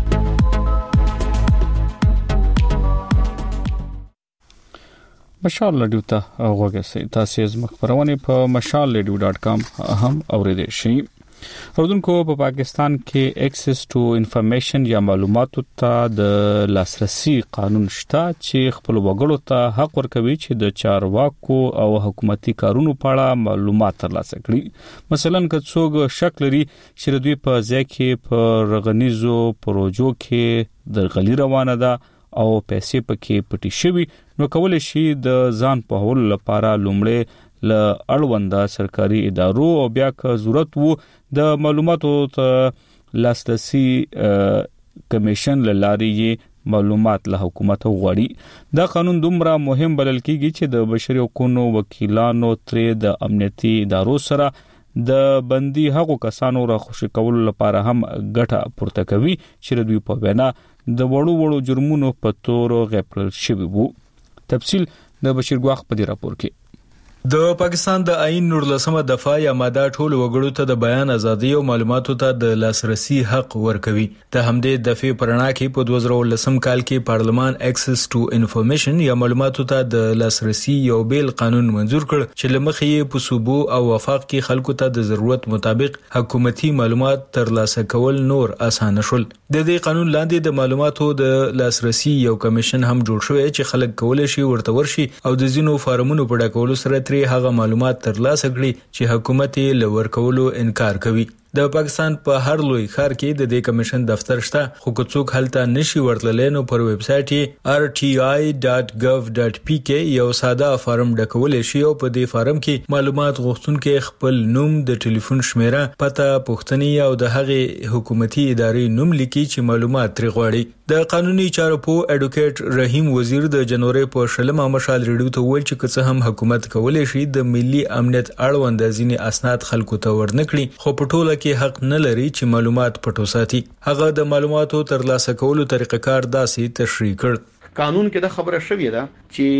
مشال رادیو ته غوږ ونیسئ. تاسو زموږ خبرونه په mashalradio.com هم اوریدئ شئ. اردوونکو په پاکستان کې ایکسس ټو انفارمیشن یا معلوماتو ته د لاسرسي قانون شته چې خپل وګړو ته حق ورکوي چې د چارواکو او حکومتي کارونو په اړه معلومات ترلاسه کړي. مثلا که څوک شک لري چې دوی په ځای کې په رغنیزو پروژو کې د غلی روانه ده او پیسې پکې پټي شوي نو کولای شي د ځان په هول لپاره لومړی ل اړونده سرکاري ادارو او بیا که ضرورت وو د معلوماتو ته لاسرسي کمیشن لاري معلومات له حکومت غواړي. دا قانون دومره مهم بلل کیږي چې د بشري حقوقو وکیلانو تر د امنیتي ادارو سره د بندي حقوقو کسانو را خوشی کول لپاره هم ګټه پورته کوي چې دوی په وینا د وړو جرمونو په تور غپل شوی وو. تفصیل د بشیر ګواخ په دې راپور کې. د پاکستان د آئین 19 دفعه یا ماده ټول وګړو ته د بیان ازادي او معلوماتو ته د لاسرسي حق ورکوي. د همدې دفعه پرنا کې په 2010 کال کې پارلمان ایکسس ټو انفارمیشن یا معلوماتو ته د لاسرسي یو بیل قانون منزور کړ چې لمخې په صوبو او وفاق کې خلکو ته د ضرورت مطابق حکومتي معلومات ترلاسه کول نور اسانه شول. د دې قانون لاندې د معلوماتو د لاسرسي یو کمیشن هم جوړ شوی چې خلک کولای شي ورته ورشي او د زینو فارمونو په ډکولو سره هغه معلومات ترلاسه کړي چې حکومت یې لور کولو انکار کوي. د پاکستان په هر لوی ښار کې د دې کمیشن دفتر شته خو څوک هلته نشي ورتللی نو پر ویب سټ یې rti.gov.pk یو ساده فارم ډکولای شي او په دې فارم کې معلومات غوښتونکي خپل نوم د ټلیفون شمیره پته پوښتنې او د هغې حکومتي ادارې نوم لیکي چې معلومات ترې غواړي. د قانوني چارو په اډوکیټ رحیم وزیر د جنوري په شلمه مشال ریډیو ته ویل چې څه هم حکومت کولای شي د ملي امنیت اړوند ځینې اسناد خلکو ته ورنکړي خو په ټوله کې حق نه لري چې معلومات پټو ساتي. هغه د معلوماتو ترلاسه کولو طریقه کار داسې تشریح کړ. قانون کې د خبره شوې ده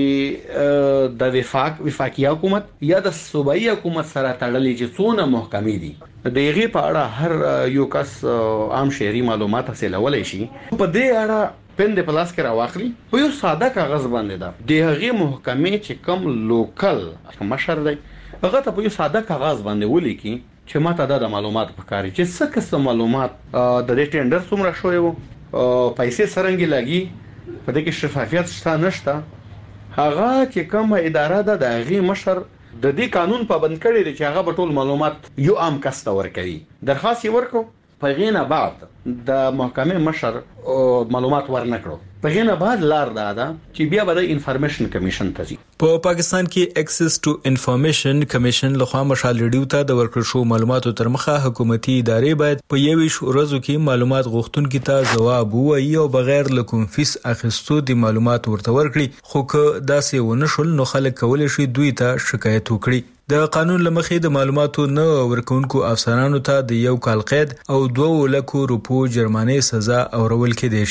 چې د وفاقي حکومت یا د صوبایي حکومت سره تړلې چې څونه محکمې دي د هغه په اړه هر یو کس عام شهري معلومات حاصلولای شي. په دې اړه پند په لاس کې راوخلي په یو ساده کاغذ باندې ده د هغه محکمې چې کوم لوکل مشر دی هغه ته په یو ساده کاغذ باندې ولیکي چې ماته د معلومات پکاري چې څه قسم معلومات د دې ټینډر څومره شوی وو پیسې سرنګي لګي په دې کې شفافیت شته نشته. هغه چې کوم اداره ده د هغه مشر د دې قانون پابند کړي چې هغه به ټول معلومات یو عام کس ته ورکړي. درخواست یې ورکو په غینه بعد د محکمې مشر معلومات ورنکړو په غینه بعد لار ده چې بیا به د انفارمیشن کمیشن ته ځي. په پاکستان کې ایکسس ټو انفارمیشن کمیشن لخوا مشال ریډیو ته د ورکړل شو معلوماتو تر مخه حکومتي ادارې باید په یوې ورځو کې معلومات غوښتونکو ته جواب ووایي او بغیر له کوم فیس اخیستو د معلومات ورته ورکړي خو که داسې ونه شول نو خلک کولای شي دوی ته شکایت وکړي. د قانون لمخې د معلوماتو نه ورکونکو افسرانو ته د 1 کال قید او 2 لک روپو جرمانه سزا اورول کېدای شي.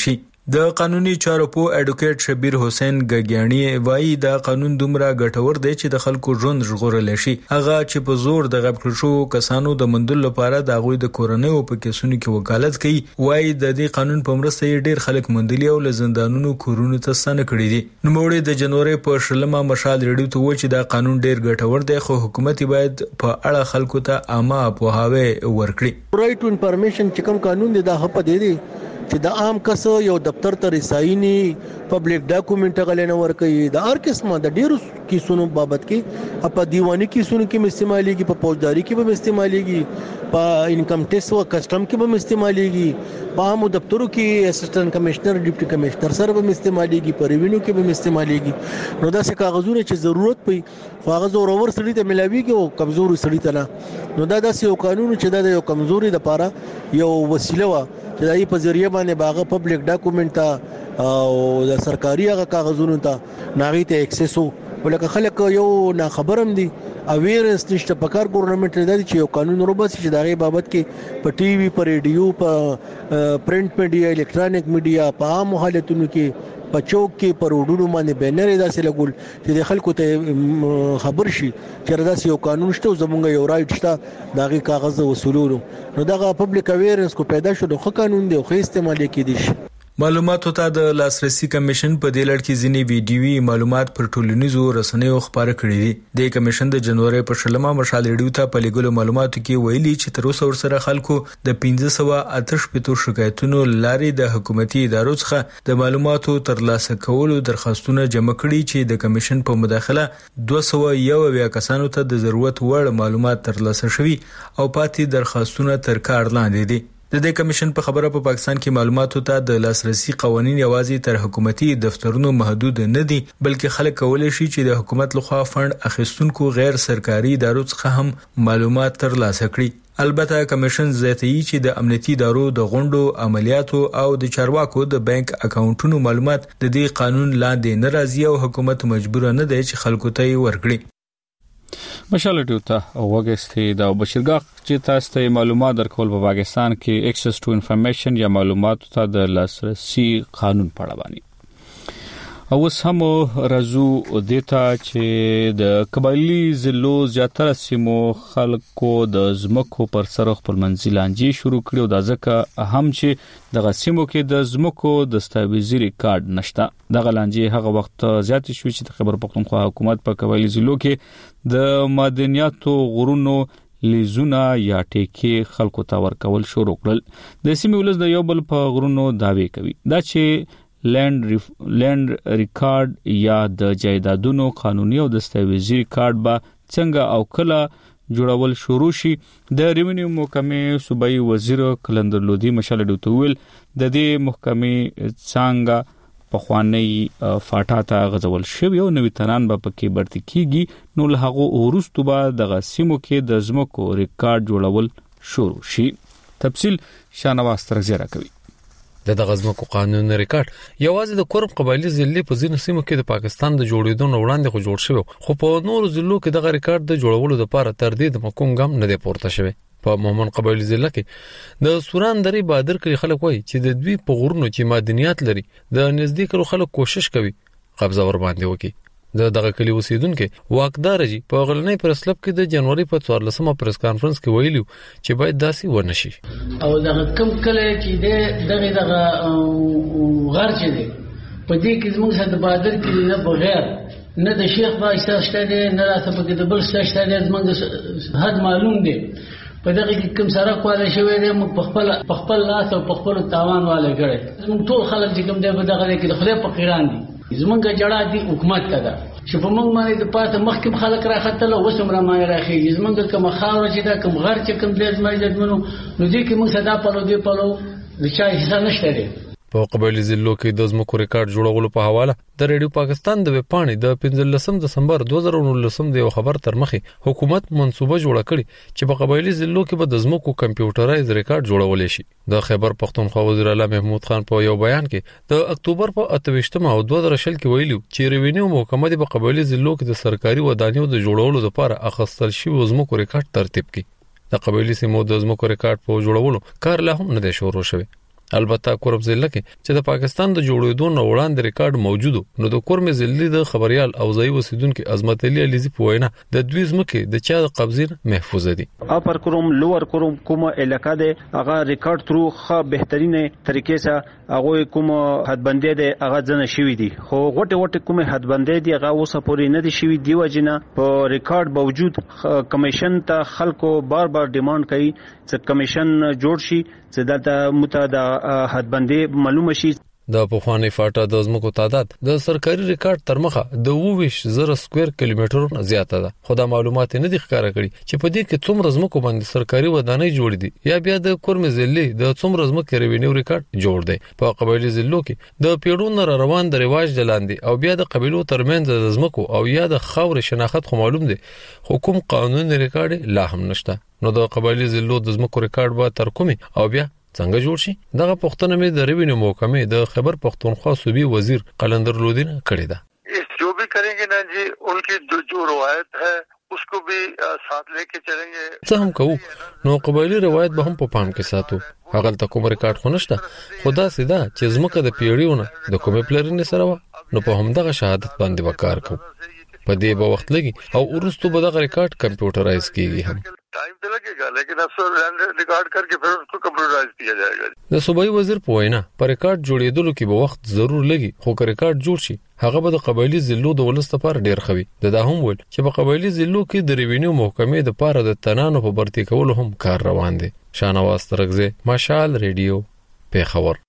د قانوني چارو په اډوکیټ شبیر حسین ګګیانی وایي دا قانون دومره ګټور دی چې د خلکو ژوند ژغورل شي. هغه چې په زور د غب کړو کسانو د مندل لپاره د غوي د کورنۍ په کیسونو کې وکالت کوي. وایي د دې قانون په مرسته ډیر خلک مندلي او له زندانونو کورونو ته ستنه کړي دي. نو موږ د جنوري په شلمه مشال ریډیو ته و چې دا قانون ډیر ګټور دی خو حکومت باید په اړه خلکو ته عامه پوهاوی ورکړي. رائټ ټو انفارمیشن چې کوم قانون دی دا په دې دی چې د عام کس یو دفتر ته رسایني پبلک ډاکومېنټ غلنه ورکړي د هر قسمه د ډیرو کیسونو بابت کې په دیوانی کیسونو کې استعماليږي په فوجداري کې به استعماليږي په انکم ټیکس او کسٹم کې به استعماليږي په عام دفترو کې اسسټنټ کمشنر ډیپټي کمشنر سره به استعماليږي په ریوینیو کې به استعماليږي. نو دا څه کاغذونه چې ضرورت پي کاغذ اورور سړي ته ملاويږي او کمزوري سړي ته نه. نو دا داسې یو قانون چې دا یو کمزوري د لپاره یو وسیله و چې دای په ذریعہ باندې باغه پبلک ډاکومېنټ ته او د سرکاري هغه کاغذونو ته ناغي ته اکسس وو ولکه خلک یو نه خبرم دي اویرنس نشته په کار ګورنمنت لري چې یو قانون روبس چې دغه بابت کې په ټي وي پر ریډیو په پرنٹ میډیا الکترونیک میډیا په عام حالتونو کې په چوک کې پر وډونو باندې بینر داسې لګول چې د خلکو ته خبر شي چې داسې یو قانون شته زمونږ یو رائټ شته دغه کاغذ وصولولو. نو دغه پبلک اویرنس کو پیدا شو د قانون دی خو استعمال کېدی شي. معلوماتو ته د لاسرسي کمیشن په دې لړ کې ځینې ویډیوي معلومات پر ټولنیزو رسنیو خبره کړې دي. د کمیشن د جنوري په شلمه مشال ریډیو ته په لګولو معلوماتو کې ویلي چې تر اوسه ورسره خلکو د 1588 شکایتونو لارې د حکومتي ادارو څخه د معلوماتو ترلاسه کولو درخواستونه جمع کړي چې د کمیشن په مداخله 201 کسانو ته د ضرورت وړ معلومات ترلاسه شوي او پاتې درخواستونه تر کار لاندې دي. د دې کمیشن په خبره په پاکستان کې معلوماتو ته د لاسرسي قوانين یوازې تر حکومتي دفترونو محدود نه دي بلکې خلک کولای شي چې د حکومت لخوا فند اخیستونکو غیر سرکاري ادارو څخه هم معلومات ترلاسه کړي. البته کمیشن زیاتوي چې د امنیتي ادارو د غونډو عملیاتو او د چارواکو د بانک اکاونټونو معلومات د دې قانون لاندې نه راځي او حکومت مجبور نه دی چې خلکو ته ورکړي. مشالټیو ته وګستې دا بشرګاخ چې تاسو ته معلومات درکول په پاکستان کې ایکسس ټو انفارمیشن یا معلوماتو ته د لاسرسي قانون په اړه باندې او سمو رازو دیتا چې د قبایلی ضلعو زیاتره سیمو خلکو د زمکو پر سر خپل منځلانجی شروع کړو د ځکه هم چې د سیمو کې د زمکو د دستاویزي ریکارډ نشته. د غلانجی هغه وخت زیات شو چې د خبر پختونخوا حکومت په قبایلی ضلعو کې د معدنیاتو غرونو لیزونه یا ټیکې خلکو ته ورکول شروع کړل. د سیمې ولز د یو بل په غرونو داوی کوي دا چې لینډ ریکارډ یا د جایدادونو قانوني او دستاویزي ریکارډ به څنګه او کله جوړول شروع شي. د ریونیو محکمې صوبایي وزیر کلندر لودي مشال ډوتویل د دې محکمې څنګه په خواني فاټا ته غزول شوی او نوې تنان به پکې برتی کیږي نو له هغه ورستو به د غسیمو کې د زمکو ریکارډ جوړول شروع شي. تفصیل شانواز ترزیره کوي. د غزمکو قانون ریکارډ یوازې د کورم قبایلی ضلع په ځینو سیمو کې د پاکستان د جوړېدو نه وړاندې خو جوړ شوی خو په نورو ضلعو کې د ریکارډ د جوړولو لپاره تر دې د کوم ګام نه دی پورته شوی. په مومن قبایلی ضلع کې د سوران درې بادر کې خلک وایي چې د دوی په غرونو چې معدنیات لري د نزدیکو خلک کوشش کوي قبضه ور باندې وکړي. دغه کلی اوسیدونکو واکدار جی په غلنۍ پرسلب کې د جنوري په 14مه پریس کانفرنس کې ویلو چې باید داسي ونه شي او دغه کم کله چې دغه غر چې دی په دې کې زموږ سره د بادر کې نه بغیر نه د شیخ باشته شته دی نه راته په د بل شته دی زموږ حد معلوم دی په دغه کې کوم سره کواله شوی دی موږ په خپل لاس او په خپل تاوان والے کړي زموږ ټول خلک چې کوم دی په دغه کې د خدای په قران دي زمونږه جړه دي حکومت ته ده چې په موږ باندې د پاتې مخکې خلک راختل او وسم را ما راخي زمونږه کوم خاور چې دا کوم غر چې کوم دې زمای دمنو نو دې کې موږ صدا په لو دی په لو د چا حصہ نشته دی. په قبایلی ضلعو کې د زمکو ریکارډ جوړولو په حواله د ریډیو پاکستان د وپاڼې د 15 دسمبر 2019 د خبر تر مخې حکومت منصوبه جوړه کړې چې په قبایلی ضلعو کې به د زمکو کمپیوټرایز ریکارډ جوړول شي. د خیبر پختونخوا وزیر اعلی محمود خان په یو بیان کې د اکتوبر په 28مه او 2020 کې ویلو چې ریونیو محکمه د قبایلی ضلعو کې د سرکاري ودانیو د جوړولو لپاره اخیستل شوی زمکو ریکارډ ترتیب کړي. د قبایلی سیمو د زمکو ریکارډ په جوړولو کار لا هم نه دی شروع شوی البته کورم ضلع کې چې د پاکستان د جوړېدو نه وړاندې ریکارډ موجودو نو د کورم ضلع د خبريال او ځای وسیدونکو عظمت علي علیزي په وینا د دوی ځمکې د چا د قبضې محفوظ دي. اپر کوم لوور کوم کومه علاقه ده هغه ریکارډ ترو خه بهترینه طریقې سره هغه کوم حدبندې ده هغه ځنه شوی دي خو غټه کومه حدبندې دي هغه اوسه پورې نه دي شوی دی وجنه په ریکارډ باوجود کمیشن ته خلکو بار ډیماند کوي چې کمیشن جوړ شي چې د متعدد حدبندې معلومه شي. د پخوانی فاټا د ځمکو تعداد د سرکاري ریکارډ تر مخه د 220,000 سکوير کیلومترونو زیاته ده خو دا معلومات نه دي ښکاره کړي چې په دې کې څومره ځمکو باندې سرکاري ودانۍ جوړې دي یا بیا د کورم ضلع د څومره ځمکو ریوینیو ریکارډ جوړ دی. په قبایلی ضلعو کې د پیړونو روان د رواج دلاندې او بیا د قبیلو ترمنځ د ځمکو او یا د خاور شناخت خو معلوم دي خو کوم قانوني ریکارډ لا هم نشته. نو د قبایلی ضلعو د ځمکو ریکارډ به تر کومي او بیا څنګه جوړ شي دغه پښتنه مې د ریوینیو محکمې د خیبر پختونخوا صوبې وزیر قلندر لودین کړی ده. جو بھی کریں گے نا جی ان کی جو روایت ہے اس کو بھی ساتھ لے کے چلیں گے. څه هم کوو نو قبایلی روایت به هم په پام کې ساتو. هغه ته کوم ریکارډ خو نشته خدا سیدا چې زمکه د پیړیونه د کومې پلرینې سره نو په همدغه شهادت باندې وکړ کو په دې به وخت لګي او ورستو به دغه ریکارډ کمپیوټرایز کیږي هم ٹائم تو لگے گا لیکن افسر ریکارڈ کر کے پھر اس کو کمپیوٹرائز کیا جائے گا. د صوبایي وزیر په وینا پر ریکارډ جوړېدلو کې به وخت ضرور لګي خو که ریکارډ جوړ شي هغه به د قبایلی ضلعو د ولست لپاره ډیر خوي. دا هم ول چې په قبایلی ضلعو کې د ریوینیو محکمې د پاره د تنانو په برتی کولو هم کار روان دي. شانواز ترغزه مشال ریډیو پیښور.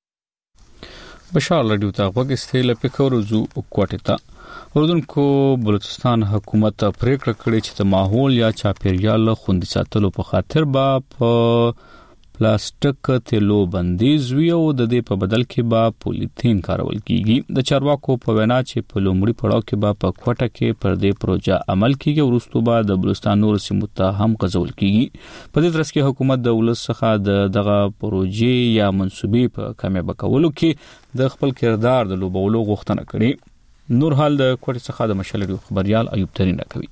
بشار رادیو ته وګستې لپاره کورزو کوټه اردنکو بلوچستان حکومت پریکړه کړې چې د ماحول یا چاپیریال خوندي ساتلو په خاطر به په پلاستیک تیلو بندیز وی او د دې په بدل کې به پولیتین کارول کیږي. د چارواکو په وینا چې په لومړي پړاو کې به په کوټه کې پر دې پروژه عمل کیږي او وروسته به د بلوچستان نور سیمو ته هم غځول کیږي. په دې ترڅ کې حکومت د ولس څخه دغه پروژې یا منسوبې په کامیاب کولو کې د خپل کردار د لوبولو غوښتنه کړې. نور حال د کوټې څخه د مشالډو خبريال ایوب ترين کوي.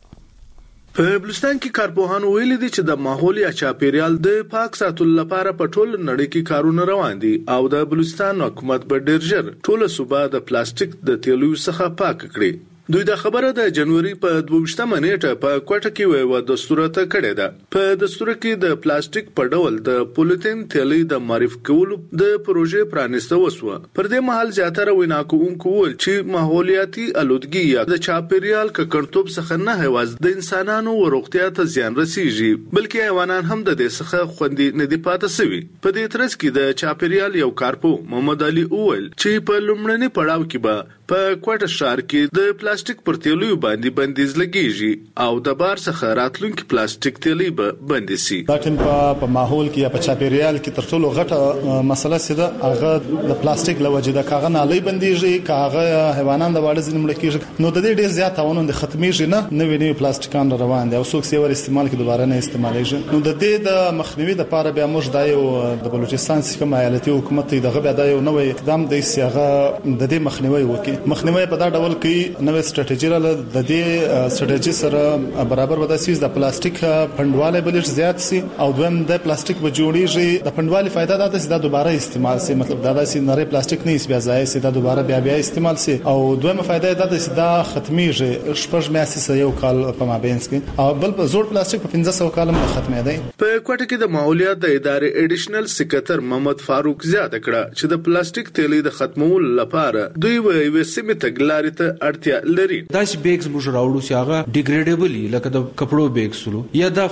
په بلوچستان کې کارپوهانو ویلي دي چې د ماحول یا چاپیریال د پاک ساتلو لپاره په ټول نړۍ کې کارونه روان دي او د بلوچستان حکومت به ډیر ژر ټول صوبه د پلاستیک د تیلو څخه پاک کړي. دوی د خبره د جنوري په 22مه نیټه په کوټه کې یو دستور ته کړی ده. په دستور کې د پلاستیک په ډول د پولیتین تیلي د معرفي کولو د پروژې پرانیسته وسوه. پر دې مهال زیاتره ویناکوونکو ول چې ماحولیاتي الودګي یا د چاپیریال ککړتوب څخه نه هواز د انسانانو وروغتیا ته زیان رسیږي بلکې حیوانات هم د دې څخه خوندي نه دي پاتې سوي. په دې ترڅ کې د چاپیریال یو کارپو محمد علي اول چې په لومړني پړاو کې به په کوټه شهر کې د پلاستیک پر تیلو باندې بندیز لګیږي او د بار څخه راتلونکي پلاستیک تیلي به بندي سي. لکه په ماحول کې یا په چاپیریال کې تر ټولو غټه مسله سده هغه د پلاستیک لوجه د کاغذ نه لې بنديږي کاغذ حیوانات د واړه ځینې مړ کېږي نو د دې ډیر زیات تاوانونه ختميږي نه نوې پلاستیکان روان دي او څوک یې ور استعمال کوي دوباره نه استعمالېږي. نو د دې د مخنیوي لپاره بیا موږ د یو د بلوچستان څخه ایالتي حکومت دغه بیا د یو نوې اقدام د سیاغه د دې مخنیوي وکړي. مخنیوي په دا ډول کې نوې ستراتیژي را د دې ستراتیژي سره برابر وداسي د پلاستیک پندواله بلش زیات سي او دویم د پلاستیک به جوړیږي د پندوالي فائدہ دا چې دا دوباره استعمال سي مطلب دا چې نری پلاستیک نه بیا ځای سي دا دوباره بیا استعمال سي او دویمه فائدہ دا چې دا ختميږي شپږ میاشتې سره یو کال په مابینس کې او بل زوړ پلاستیک په 1500 کال کې ختمې دی. په کوټه کې د ماحولیات د ادارې اډیشنل سکرټر محمد فاروق زیاته کړه چې د پلاستیک تیلي د ختمولو لپاره دوی وې سیمه تګلارې ته اړتیا لري. داس بیگز موږ راوړو چې هغه ډیګریډیبل لکه د کپړو بیگ سلو یا د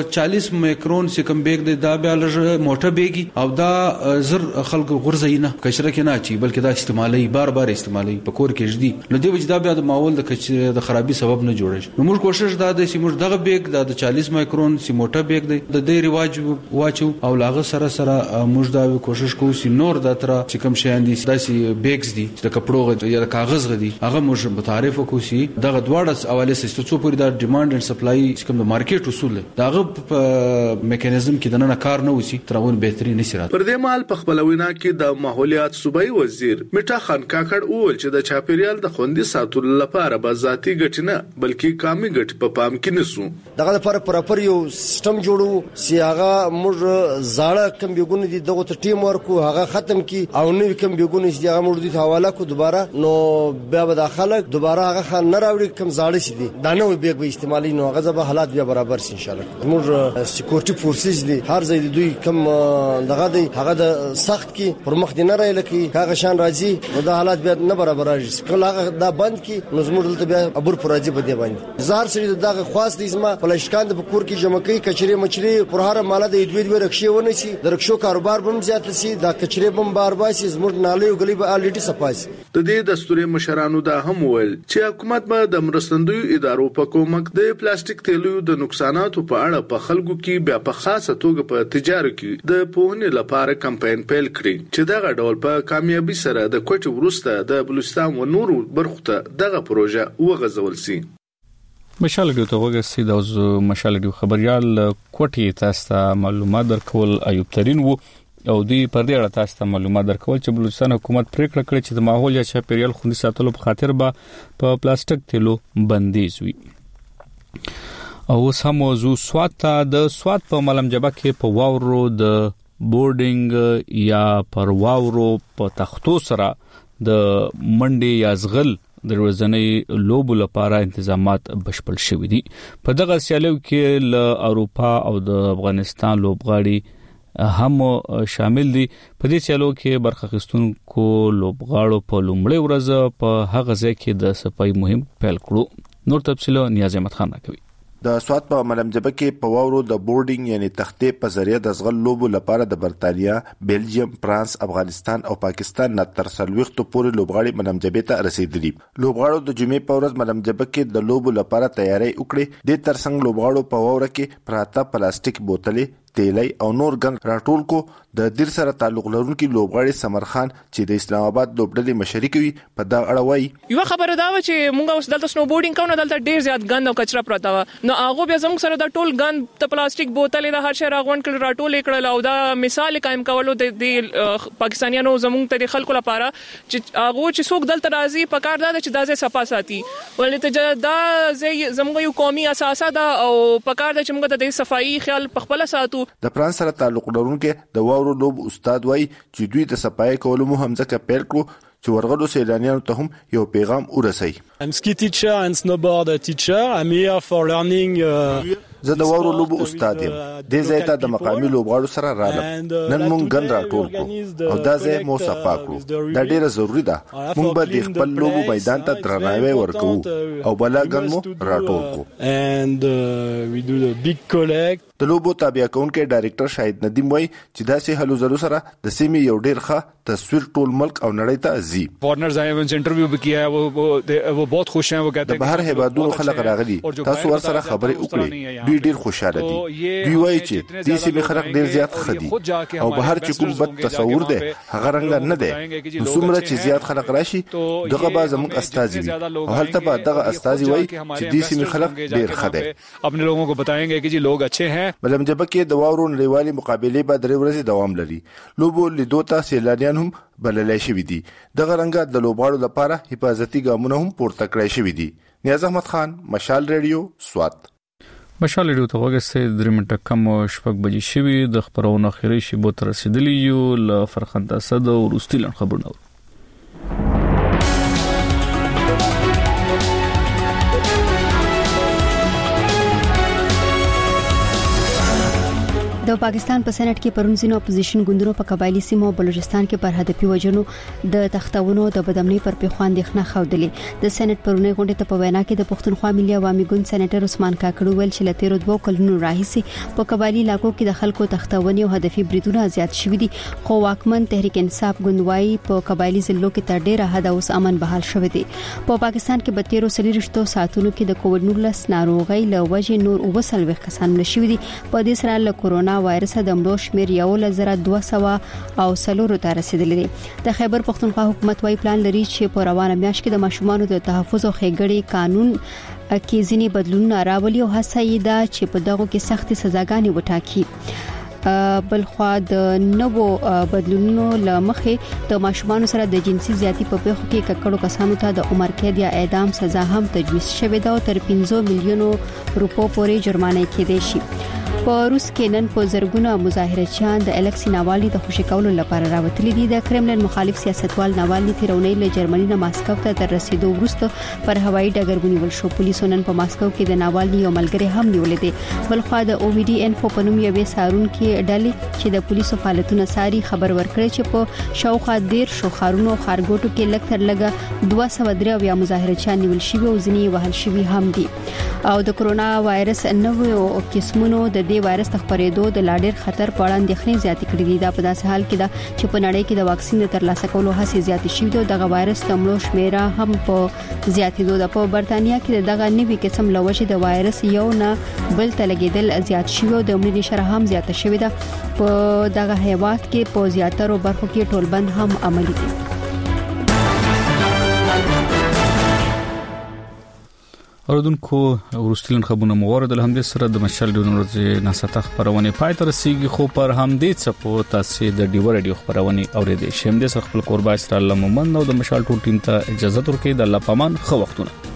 40 مایکرون سکم بیگ د بیا لږ موټه بیگي او دا زر خلک غرزینه کشره کې نه چی بلکې دا استعمالي بار استعمالي په کور کې جدي نو دی وجدا بیا د ماحول د خرابي سبب نه جوړش. نو موږ کوشش دا د سیمه دغه بیگ د 40 مایکرون سی موټه بیگ د دې رواج واچو او لاغه سره موږ دا کوشش کوو چې نور د تر چې کوم شیان دي داسي بیگز دي د کپړو یا کاغذ غدي هغه موږ متعارف کوسی دغه دواړه حواله سیستم څو پوری د ډیماند اند سپلای کوم د مارکیټ اصول دغه میکانیزم کې دنه کار نه وسی ترغون بهتري نشي راځي. پر دې مال په خپل وینا کې د ماحولیات صوبایي وزیر میټا خان کاکړ وویل چې د چاپیریال د خوندي ساتلو لپاره به ذاتي ګټ نه بلکې کامي ګټ په پام کې نسو. دغه لپاره پراپر یو سیستم جوړو چې هغه موږ زاړه کم بیګونه دي دغه ته ټیم ورکو هغه ختم کی او نو کم بیګونه چې هغه موږ دي حواله کو دوباره نو بیا به داخله دوباره هغه خان نه راوړي کم زاړه شي دي دا نو بیګ به استعمالي نو هغه به حالات بیا برابر شي ان شاء الله. موږ سکیورټي فورسز دي هر ځای دوی کم دغه دی هغه د سخت کی پر مخ دي نه راځي لکه هغه شان راځي نو دا حالات بیا نه برابر راځي کله هغه دا بند کی نو زموږ دلته بیا ابور پر راځي په دې باندې زار سری دغه خاص دي زما پلشکان د پکور کې جمع کوي کچري مچري پر هر مالا د دوی رکشي ونه شي د رکشو کاروبار بم زیات شي دا کچري بم بار باسي زموږ نالي او غلي به الټي صفاسي. د دې دستوري مشرانو دا هم ویل چې حکومت به د مرستندوی ادارو په کومک د پلاستیک تیلو د نقصاناتو په اړه په خلکو کې بیا په خاصه توګه په تجارت کې د پوهنې لپاره کمپاین پیل کړي چې دغه ډول په کامیابی سره د کوټ ورسته د بلوچستان و نورو برخو ته دغه پروژه وغځول سي. مشال ډیو ته وګورئ د مشال ډیو خبريال کوټي تاسو معلومات درکول ایوب ترين وو او دوی پر دې اړه تاسو معلومات درکول چې بلوچستان حکومت پریکړه کړې چې د ماحول یا چاپیریال خوندي ساتلو په خاطر به په پلاستیک تیلو بندیز وي. او سم موضوع سوات د سوات په ملم جبه کې په واورو د بورډینګ یا پر واورو په تختو سره د منډي یا زغل د ورځنی لوبو لپاره تنظیمات بشپړ شوي دي. په دغه سیالیو کې له اروپا او د افغانستان لوبغاړي هم شامل دي. په دې سیالیو کې برخه اخیستونکو لوبغاړو په لومړۍ ورځ په هغه ځای کې د صفای مهم پیل کړو. نور تفصیل نیاز احمد خان راکوي. د سوات په ملمجبه کې په واورو د بورډینګ یعنی تختې په ذریعہ د زغل لوبو لپاره د برتانیا، بیلجیم، فرانس، افغانستان او پاکستان نه تر 40 پورې لوبغاړي ملمجبه ته رسیدلي. لوبغاړو د جمعې په ورځ ملمجبه کې د لوبو لپاره تیاری وکړي. د ترڅنګ لوبغاړو په واوره کې پراته پلاستیک بوتلې، تیلی او نور ګن راټول کو. د دیر سره تعلق لرونکي لوبغاړي سمر خان چې د اسلام آباد لوبډلې مشري کوي په دا اړه وایي یو خبره دا و چې مونږ اوس دلته سنو بورډینګ کوو دلته ډیر زیات ګند او کچرا پراته و نو هغه بیا زموږ سره د ټول ګند ته پلاستیک بوتلې د هر شي راغون کړل راټول کړل او دا مثال قائم کولو د پاکستانیانو زموږ ته خلکو لپاره چې هغه چې څوک دلته راځي په کار دا چې دا ځای صفا ساتي ولې ته دا ځای زموږ یو قومي اساسه ده او په کار دا چې موږ د صفایي خیال په خپل ساتو. د فرانس سره تعلق لرونکي د واورو لوب استاد وای چې دوی د صفای کولو مهم ځکه پیل کړو چې ورغلو سیلانیانو ته هم یو پیغام ورسي. I'm ski teacher and snowboard teacher. I'm here for learning زه د واورو لوب استاد یم. د ځای ته د مقامي لوبغاړو سره رالم. نن مونږ ګن راټول کړو او دا ځای مو صفا کړو. دا ډیره ضروری ده. مونږ به د خپل لوبو میدان ته درناوی ورکوو او بلا ګن مو راټول کړو. And we do the big collect. د لوبو تابع کونکي ډایریکټر شاهد ندیم وای چې داسې هلو زلو سره د سیمې یو ډیر ښه تصویر ټول ملک او نړۍ ته ځي. فارنرز آئے ون انټرویو بھی کیا ہے وہ بہت خوش ہیں. وہ کہتے ہیں د بهر هیوادونو خلک راغلي تاسو ور سره خبرې وکړي دوی ډیر خوشاله دي. دوی وایي چې د سیمې خلک ډیر زیات خدي او بهر چې کوم بد تصور ده هغه رنګ نه ده. څومره چې زیات خلک راشي دغه به زموږ استازي وي او هلته به دغه استازي وایي چې د سیمې خلک ډیر خدي اپنے لوگوں کو بتائیں گے کہ جی لوگ اچھے ہیں. ملمجبه کې د واورو نړیوالي مقابله به 3 ورځې دوام لري. لوبو لیدو ته سیلانیان هم بللای شوی دي. دغه رنګ د لوبغاړو لپاره حفاظتي ګامونه هم پورته کړای شوی دي. نیاز احمد خان، مشال ریډیو، سوات. مشال ریډیو ته وګورئ 3 منټه کم شپږ بجې شوي د خبرونو اخیری شی بو تر رسیدلی یو ل فرخنده صد او رستیلن خبرونه. د پاکستان په سېنات کې پرونځینو اپوزیشن ګوندونو په قبایلی سیمو بلوچستان کې پر هدفي وجنو د تختونو د بدامنۍ پر پیخوان دښنه خودلې. د سېنات پرونی غونډه ته په وینا کې د پښتونخوا ملي عوامي ګوند سېناتر عثمان کاکړو ویل چې لته رود 2 کلونو راهیسي په قبایلی علاقو کې د خلکو تختونی او هدفي بریدونه زیات شوي دي خو واکمن تحریک انصاف ګوندوای په قبایلی ضلعو کې تر ډیره حد اوس امن بحال شوی دی. په پاکستان کې 32 ساعتونو کې د کووډ 19 ناروغي له وجې نور 29 کسان مړ شوي دي. په دې سره له کورونا وایرس د مړو شمیر 1200 او 4 ته رسیدلی دی. د خیبر پختونخوا حکومت وايي پلان لري چې په روانه میاشت کې د ماشومانو د تحفظ او ښېګړې قانون کې ځینې بدلونونه راولي او هڅه یې ده چې په دغه کې سختي سزاګانې وټاکي. بلخوا د نوو بدلونونو لمخې د ماشومان سره د جنسي زیاتی په پیښو کې ککړو کسانو ته د عمر قید یا اعدام سزا هم تجویز شوې ده او تر 15 میلیونو روپو پورې جرمانه کېدای شي. په روس کې نن په زرګونه مظاهرچیان د الکسی ناوالني د خوشی کولو لپاره راوتلي دي. د کرملن مخالف سیاستوال ناوالني تیرونی له جرمني نه ماسکو ته تر رسیدو وروسته پر هوایي ډګر ونیول شو. پولیسو نن په ماسکو کې د ناوالني یو ملګری هم نیولې دي. بلخوا د او وی ډي انفو په نوم یوې سارونکو ډلې چې د پولیسو فعالیتونو ساري خبر ورکړي چې په شاوخوا 10 شوخارونو خارګوټو کې لږ تر لږه 203 یا مظاهرچیان نیول شوي او ځینې وهل شوي هم دي. او د کرونا وایرس نوو قسمونو د دې وایرس خپرېدو د لا ډېر خطر په اړه اندېښنې زیاتې کړې دي. دا په داسې حال کې ده چې په نړۍ کې د واکسین د ترلاسه کولو هڅې زیاتې شوې دي او دغه وایرس د مړو شمیره هم په زیاتېدو ده. په برتانیا کې دغه نوي قسم له وجې د وایرس یو نه بل ته لګېدل زیات شوي او د مړینې شرح هم زیاته شوې ده. په دغه هیواد کې په زیاترو برخو کې ټولبند هم عملي دي. اوردونکو ورستلن خبرونه موارد له همدې سره د مشال ډیورنډ ناسته خبرونه پای تر سیږي خو پر همدې څپو تاسو د ډیور رادیو خبرونه اوریدئ. شم دې خپل قربا اسرائیل مومن او د مشال ټول ټیم ته اجازه ورکړئ. د الله پامان خو وختونه